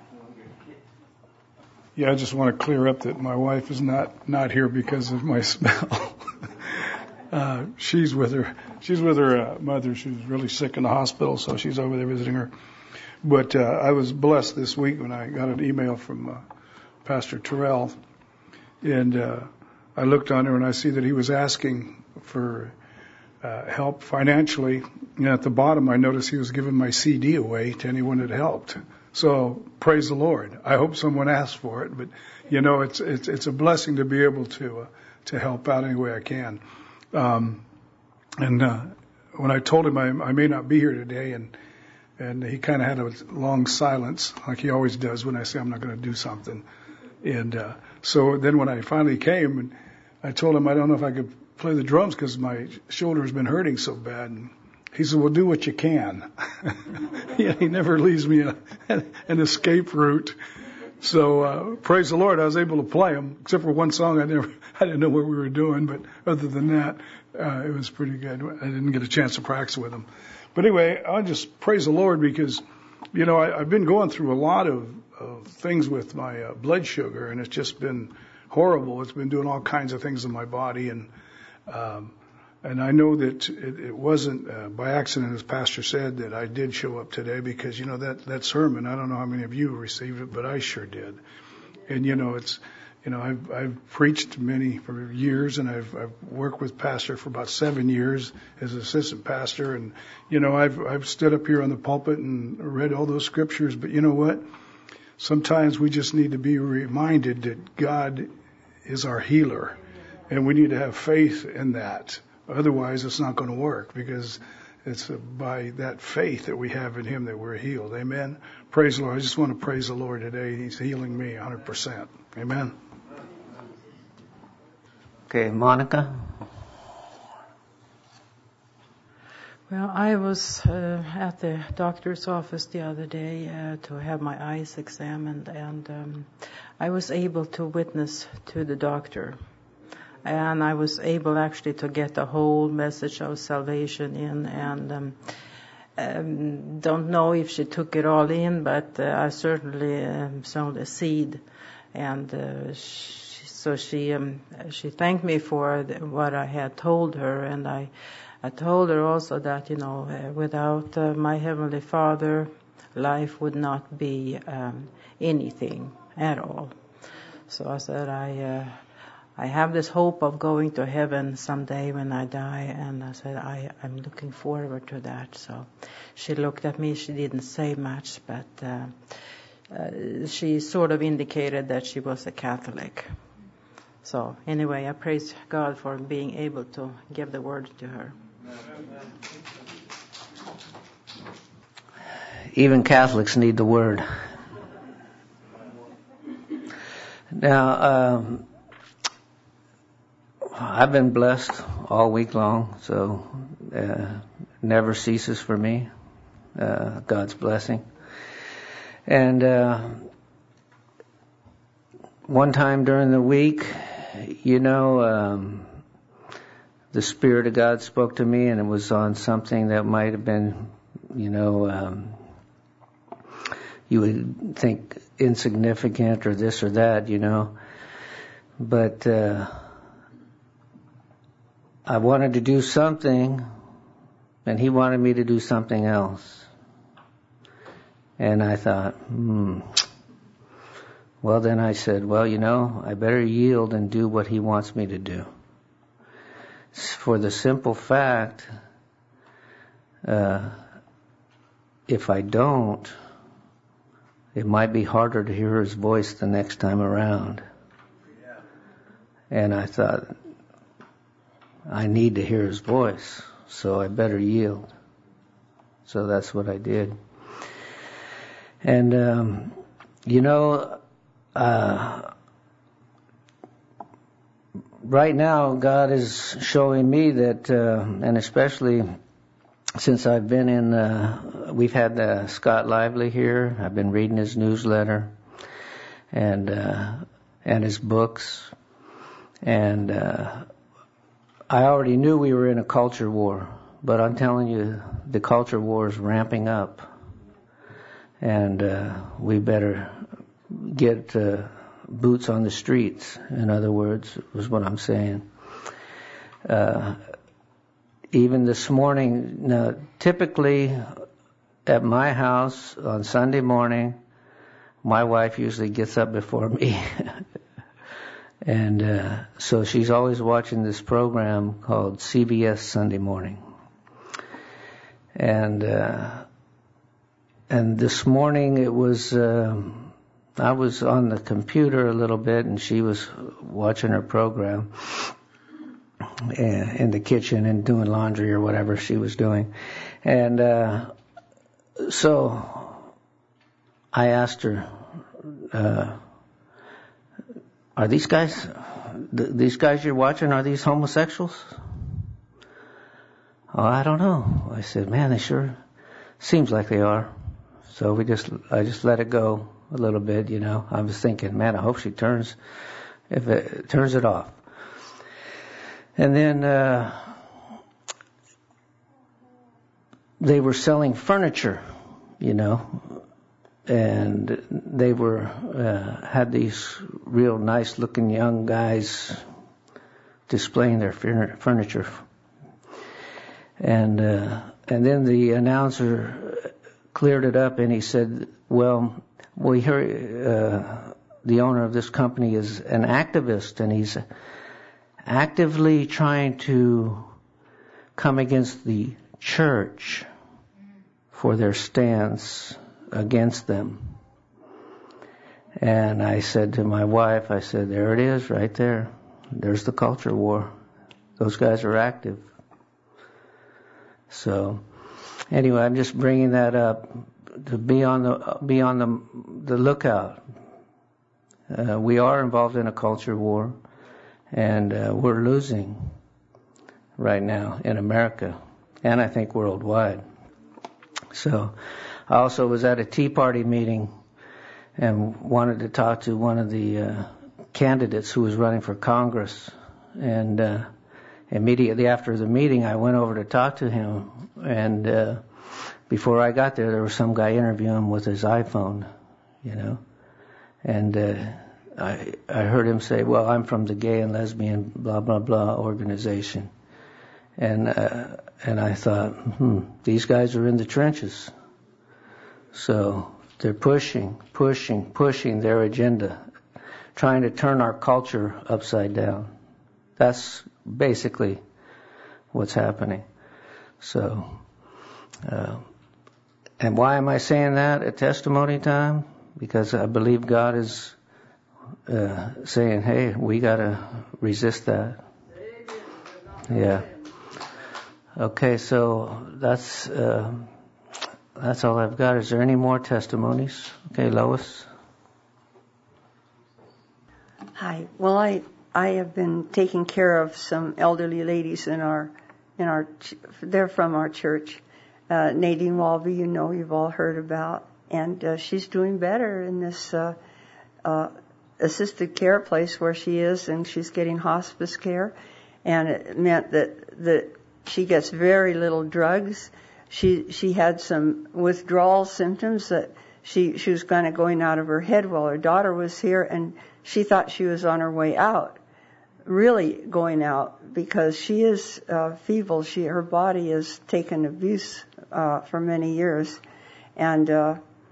Yeah, I just want to clear up that my wife is not, not here because of my spell. uh, she's with her, she's with her uh, mother. She was really sick in the hospital, so she's over there visiting her. But uh, I was blessed this week when I got an email from uh, Pastor Terrell, and uh, I looked on her and I see that he was asking for uh, help financially. And at the bottom, I noticed he was giving my C D away to anyone that helped. So praise the Lord. I hope someone asked for it, but you know, it's it's it's a blessing to be able to uh, to help out any way I can. Um, and uh, when I told him I, I may not be here today, and and he kind of had a long silence, like he always does when I say I'm not going to do something. And uh, so then when I finally came, and I told him I don't know if I could play the drums because my shoulder's been hurting so bad. And he said, well, do what you can. Yeah, he never leaves me a, an escape route. So, uh, praise the Lord, I was able to play them, except for one song I never, I didn't know what we were doing, but other than that, uh, it was pretty good. I didn't get a chance to practice with them. But anyway, I just praise the Lord because, you know, I, I've been going through a lot of, of things with my uh, blood sugar, and it's just been horrible. It's been doing all kinds of things in my body, and, um, And I know that it, it wasn't uh, by accident, as Pastor said, that I did show up today because, you know, that, that sermon, I don't know how many of you received it, but I sure did. And, you know, it's You know, I've, I've preached many for years, and I've, I've worked with pastor for about seven years as assistant pastor. And, you know, I've, I've stood up here on the pulpit and read all those scriptures. But you know what? Sometimes we just need to be reminded that God is our healer, and we need to have faith in that. Otherwise, it's not going to work, because it's by that faith that we have in Him that we're healed. Amen. Praise the Lord. I just want to praise the Lord today. He's healing me one hundred percent. Amen. Okay, Monica. Well, I was uh, at the doctor's office the other day uh, to have my eyes examined, and um, I was able to witness to the doctor. And I was able actually to get the whole message of salvation in, and um, um, don't know if she took it all in, but uh, I certainly um, sowed a seed. And uh, she, so she um, she thanked me for the, what I had told her, and I I told her also that, you know, uh, without uh, my Heavenly Father, life would not be um, anything at all. So I said, I uh, I have this hope of going to heaven someday when I die, and I said, I, I'm looking forward to that. So she looked at me, she didn't say much, but uh, uh, she sort of indicated that she was a Catholic. So anyway, I praise God for being able to give the word to her. Even Catholics need the word. Now, um, I've been blessed all week long, so uh, never ceases for me, uh, God's blessing. And uh, one time during the week, you know, um, the Spirit of God spoke to me, and it was on something that might have been, you know, um, you would think insignificant or this or that, you know. But uh, I wanted to do something, and He wanted me to do something else. And I thought, hmm. Well, then I said, well, you know, I better yield and do what He wants me to do. For the simple fact, uh, if I don't, it might be harder to hear His voice the next time around. And I thought, I need to hear His voice, so I better yield. So that's what I did. And, um, you know, uh, right now God is showing me that, uh, and especially since I've been in, uh, we've had uh, Scott Lively here. I've been reading his newsletter and uh, and his books, and uh, I already knew we were in a culture war. But I'm telling you, the culture war is ramping up, and uh, we better get uh, boots on the streets. In other words, is what I'm saying. Uh, Even this morning, now, typically at my house on Sunday morning, my wife usually gets up before me. and uh, so she's always watching this program called C B S Sunday Morning. And uh, and this morning it was, uh, I was on the computer a little bit, and she was watching her program in the kitchen and doing laundry or whatever she was doing. And uh, so I asked her, uh, are these guys, th- these guys you're watching, are these homosexuals? Oh, I don't know. I said, man, they sure seems like they are. So we just, I just let it go a little bit, you know. I was thinking, man, I hope she turns, if it turns it off. And then uh, they were selling furniture, you know, and they were uh, had these real nice-looking young guys displaying their furniture. And uh, and then the announcer cleared it up, and he said, "Well, we hear uh, the owner of this company is an activist, and he's actively trying to come against the church for their stance against them. And I said to my wife, I said, there it is right there. There's the culture war. Those guys are active. So anyway, I'm just bringing that up to be on the be on the the lookout. Uh, we are involved in a culture war, and uh, we're losing right now in America, and I think worldwide. So I also was at a Tea Party meeting and wanted to talk to one of the uh, candidates who was running for Congress. And uh, immediately after the meeting, I went over to talk to him. And uh, before I got there, there was some guy interviewing him with his iPhone, you know. And uh, I I heard him say, well, I'm from the gay and lesbian blah, blah, blah organization. And uh, and I thought, hmm, these guys are in the trenches. So they're pushing, pushing, pushing their agenda, trying to turn our culture upside down. That's basically what's happening. So, uh, and why am I saying that at testimony time? Because I believe God is uh, saying, hey, we got to resist that. Yeah. Okay, so that's uh, that's all I've got. Is there any more testimonies? Okay, Lois. Hi. Well, I I have been taking care of some elderly ladies in our in our they're from our church. Uh, Nadine Walby, you know, you've all heard about, and uh, she's doing better in this uh, uh, assisted care place where she is, and she's getting hospice care, and it meant that that she gets very little drugs. She she had some withdrawal symptoms that she she was kind of going out of her head while her daughter was here, and she thought she was on her way out, really going out, because she is uh, feeble. She her body has taken abuse uh, for many years, and uh,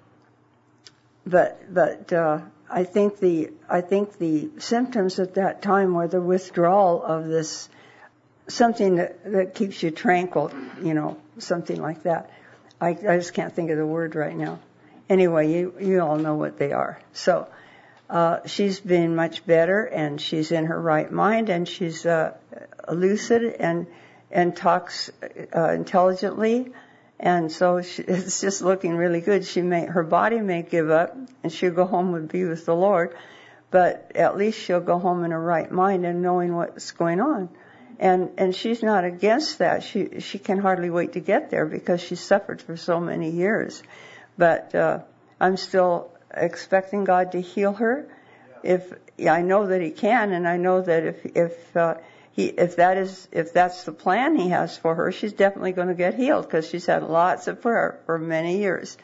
but but uh, I think the I think the symptoms at that time were the withdrawal of this. Something that, that keeps you tranquil, you know, something like that. I, I just can't think of the word right now. Anyway, you you all know what they are. So uh, she's been much better, and she's in her right mind, and she's uh, lucid and and talks uh, intelligently, and so she, it's just looking really good. She may her body may give up, and she'll go home and be with the Lord, but at least she'll go home in her right mind and knowing what's going on. And and she's not against that. She she can hardly wait to get there because she's suffered for so many years. But uh, I'm still expecting God to heal her. If yeah, I know that He can, and I know that if if uh, he if that is if that's the plan He has for her, she's definitely going to get healed because she's had lots of prayer for many years.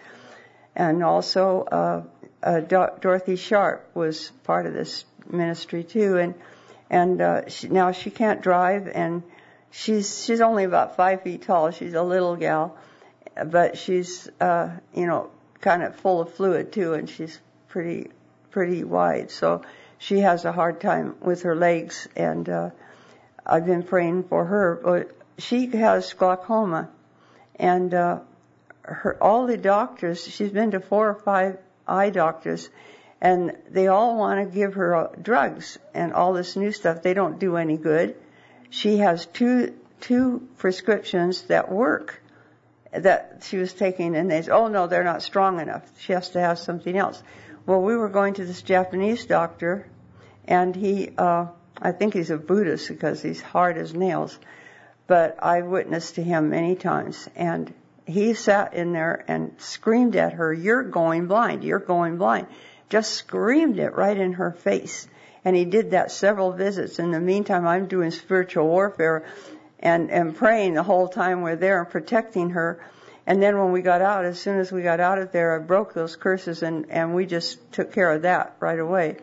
And also uh, uh, Do- Dorothy Sharp was part of this ministry too, and. And uh, she, now she can't drive, and she's she's only about five feet tall. She's a little gal, but she's uh, you know kind of full of fluid too, and she's pretty pretty wide. So she has a hard time with her legs, and uh, I've been praying for her. But she has glaucoma, and uh, her all the doctors. She's been to four or five eye doctors. And they all want to give her uh, drugs and all this new stuff. They don't do any good. She has two two prescriptions that work that she was taking, and they say, oh, no, they're not strong enough. She has to have something else. Well, we were going to this Japanese doctor, and he, uh, I think he's a Buddhist because he's hard as nails, but I witnessed to him many times, and he sat in there and screamed at her, you're going blind, you're going blind. Just screamed it right in her face. And he did that several visits. In the meantime, I'm doing spiritual warfare and, and praying the whole time we're there and protecting her. And then when we got out, as soon as we got out of there, I broke those curses, and, and we just took care of that right away.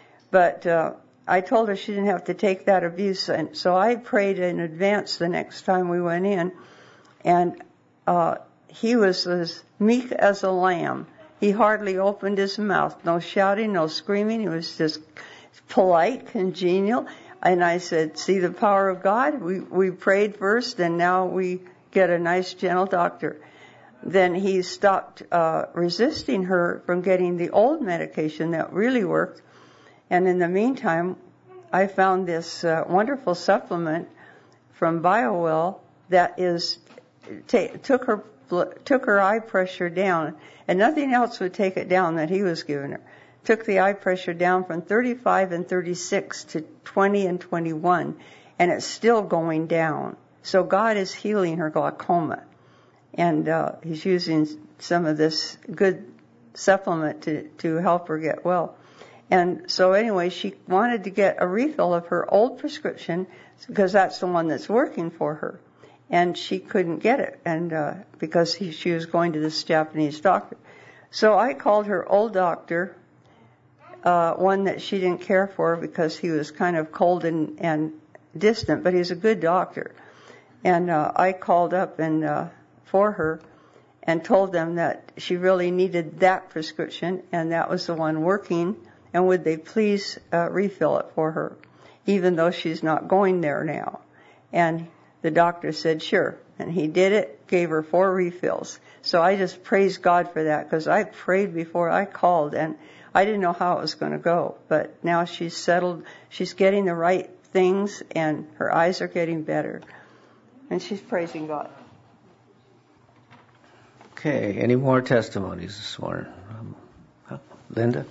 But uh, I told her she didn't have to take that abuse. And so I prayed in advance the next time we went in. And uh, he was as meek as a lamb. He hardly opened his mouth. No shouting, no screaming. He was just polite, congenial. And I said, see the power of God? We, we prayed first, and now we get a nice, gentle doctor. Then he stopped uh, resisting her from getting the old medication that really worked. And in the meantime, I found this uh, wonderful supplement from BioWell that is t- took her took her eye pressure down, and nothing else would take it down that he was giving her. Took the eye pressure down from thirty-five and thirty-six to twenty and twenty-one, and it's still going down. So God is healing her glaucoma, and uh, He's using some of this good supplement to to help her get well. And so anyway, she wanted to get a refill of her old prescription because that's the one that's working for her. And she couldn't get it, and uh, because he, she was going to this Japanese doctor. So I called her old doctor, uh, one that she didn't care for because he was kind of cold and, and distant, but he's a good doctor. And uh, I called up and uh, for her and told them that she really needed that prescription, and that was the one working, and would they please uh, refill it for her, even though she's not going there now. And the doctor said, sure. And he did it, gave her four refills. So I just praise God for that, because I prayed before I called, and I didn't know how it was going to go. But now she's settled. She's getting the right things, and her eyes are getting better. And she's praising God. Okay, any more testimonies this morning? Um, Linda?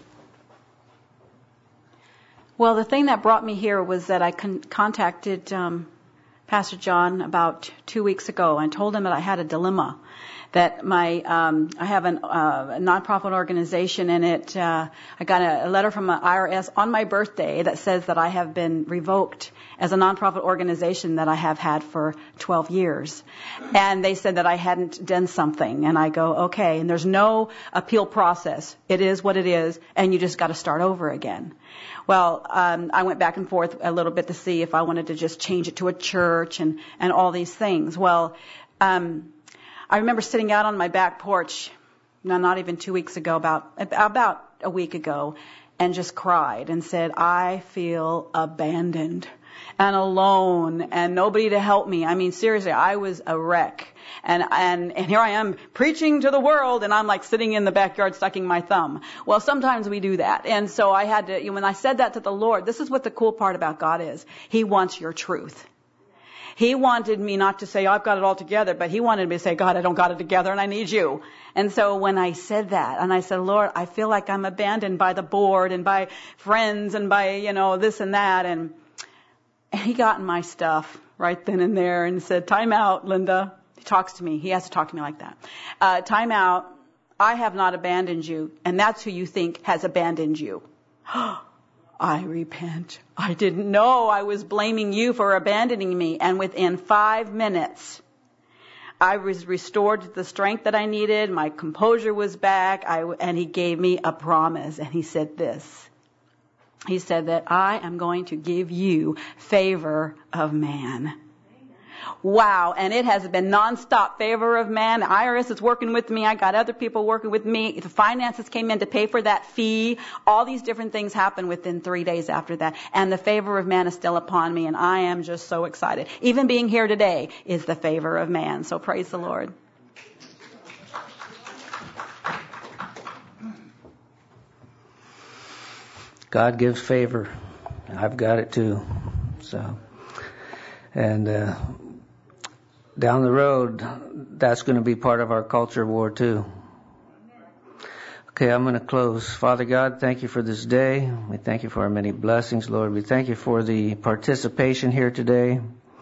Well, the thing that brought me here was that I con- contacted um, Pastor John about two weeks ago and told him that I had a dilemma. That my um, I have an, uh, a nonprofit organization, and it uh, I got a, a letter from the I R S on my birthday that says that I have been revoked as a nonprofit organization that I have had for twelve years, and they said that I hadn't done something, and I go, okay, and there's no appeal process. It is what it is, and you just got to start over again. Well, um, I went back and forth a little bit to see if I wanted to just change it to a church and and all these things. Well. Um, I remember sitting out on my back porch, no, not even two weeks ago, about about a week ago, and just cried and said, I feel abandoned and alone and nobody to help me. I mean, seriously, I was a wreck. And, and, and here I am preaching to the world, and I'm like sitting in the backyard sucking my thumb. Well, sometimes we do that. And so I had to, you know, when I said that to the Lord, this is what the cool part about God is. He wants your truth. He wanted me not to say, oh, I've got it all together, but he wanted me to say, God, I don't got it together and I need you. And so when I said that, and I said, Lord, I feel like I'm abandoned by the board and by friends and by, you know, this and that. And, and he got in my stuff right then and there and said, time out, Linda. He talks to me. He has to talk to me like that. Uh, time out. I have not abandoned you. And that's who you think has abandoned you. I repent. I didn't know I was blaming you for abandoning me. And within five minutes, I was restored to the strength that I needed. My composure was back. I, and he gave me a promise. And he said this. He said that I am going to give you favor of man. Wow. And it has been nonstop favor of man. The I R S is working with me. I got other people working with me. The finances came in to pay for that fee. All these different things happened within three days after that. And the favor of man is still upon me. And I am just so excited. Even being here today is the favor of man. So praise the Lord. God gives favor. I've got it too. So, and uh, down the road, that's going to be part of our culture war too. Okay, I'm going to close. Father God, thank you for this day. We thank you for our many blessings, Lord. We thank you for the participation here today,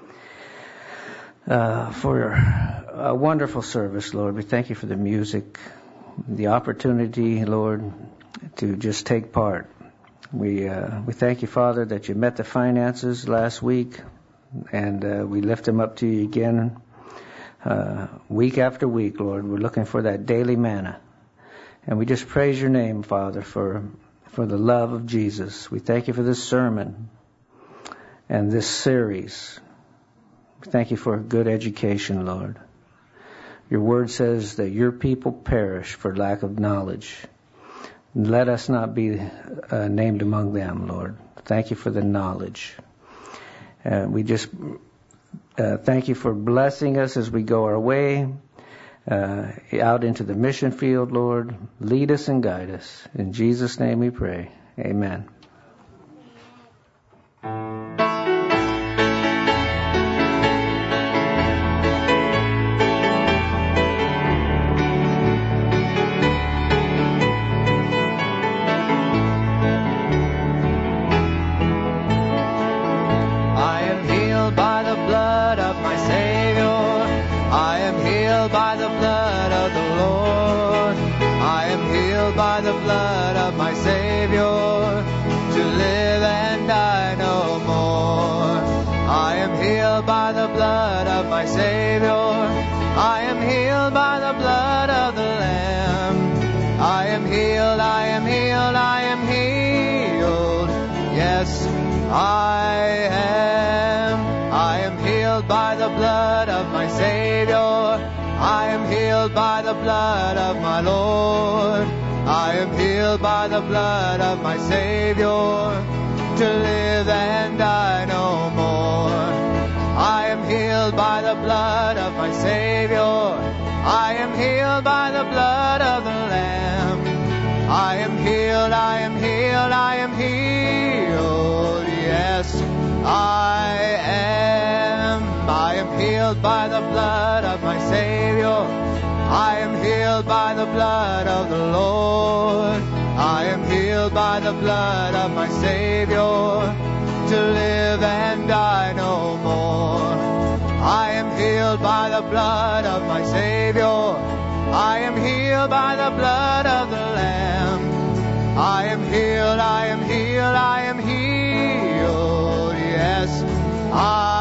uh, for a wonderful service, Lord. We thank you for the music, the opportunity, Lord, to just take part. We uh, we thank you, Father, that you met the finances last week, and uh, we lift them up to you again uh, week after week, Lord. We're looking for that daily manna. And we just praise your name, Father, for for the love of Jesus. We thank you for this sermon and this series. We thank you for a good education, Lord. Your word says that your people perish for lack of knowledge. Let us not be uh, named among them, Lord. Thank you for the knowledge. Uh, we just uh, thank you for blessing us as we go our way uh, out into the mission field, Lord. Lead us and guide us. In Jesus' name we pray. Amen. By the blood of my Savior, to live and die no more. I am healed by the blood of my Savior. I am healed by the blood of the Lamb. I am healed, I am healed, I am healed. Yes, I am. I am healed by the blood of my Savior. I am healed by the blood of my Lord. I am healed by the blood of my Savior, to live and die no more. I am healed by the blood of my Savior. I am healed by the blood of the Lamb. I am healed, I am healed, I am healed. Yes, I am. I am healed by the blood of my Savior. I am healed by the blood of the Lord. I am healed by the blood of my Savior, to live and die no more. I am healed by the blood of my Savior. I am healed by the blood of the Lamb. I am healed, I am healed, I am healed. Yes, I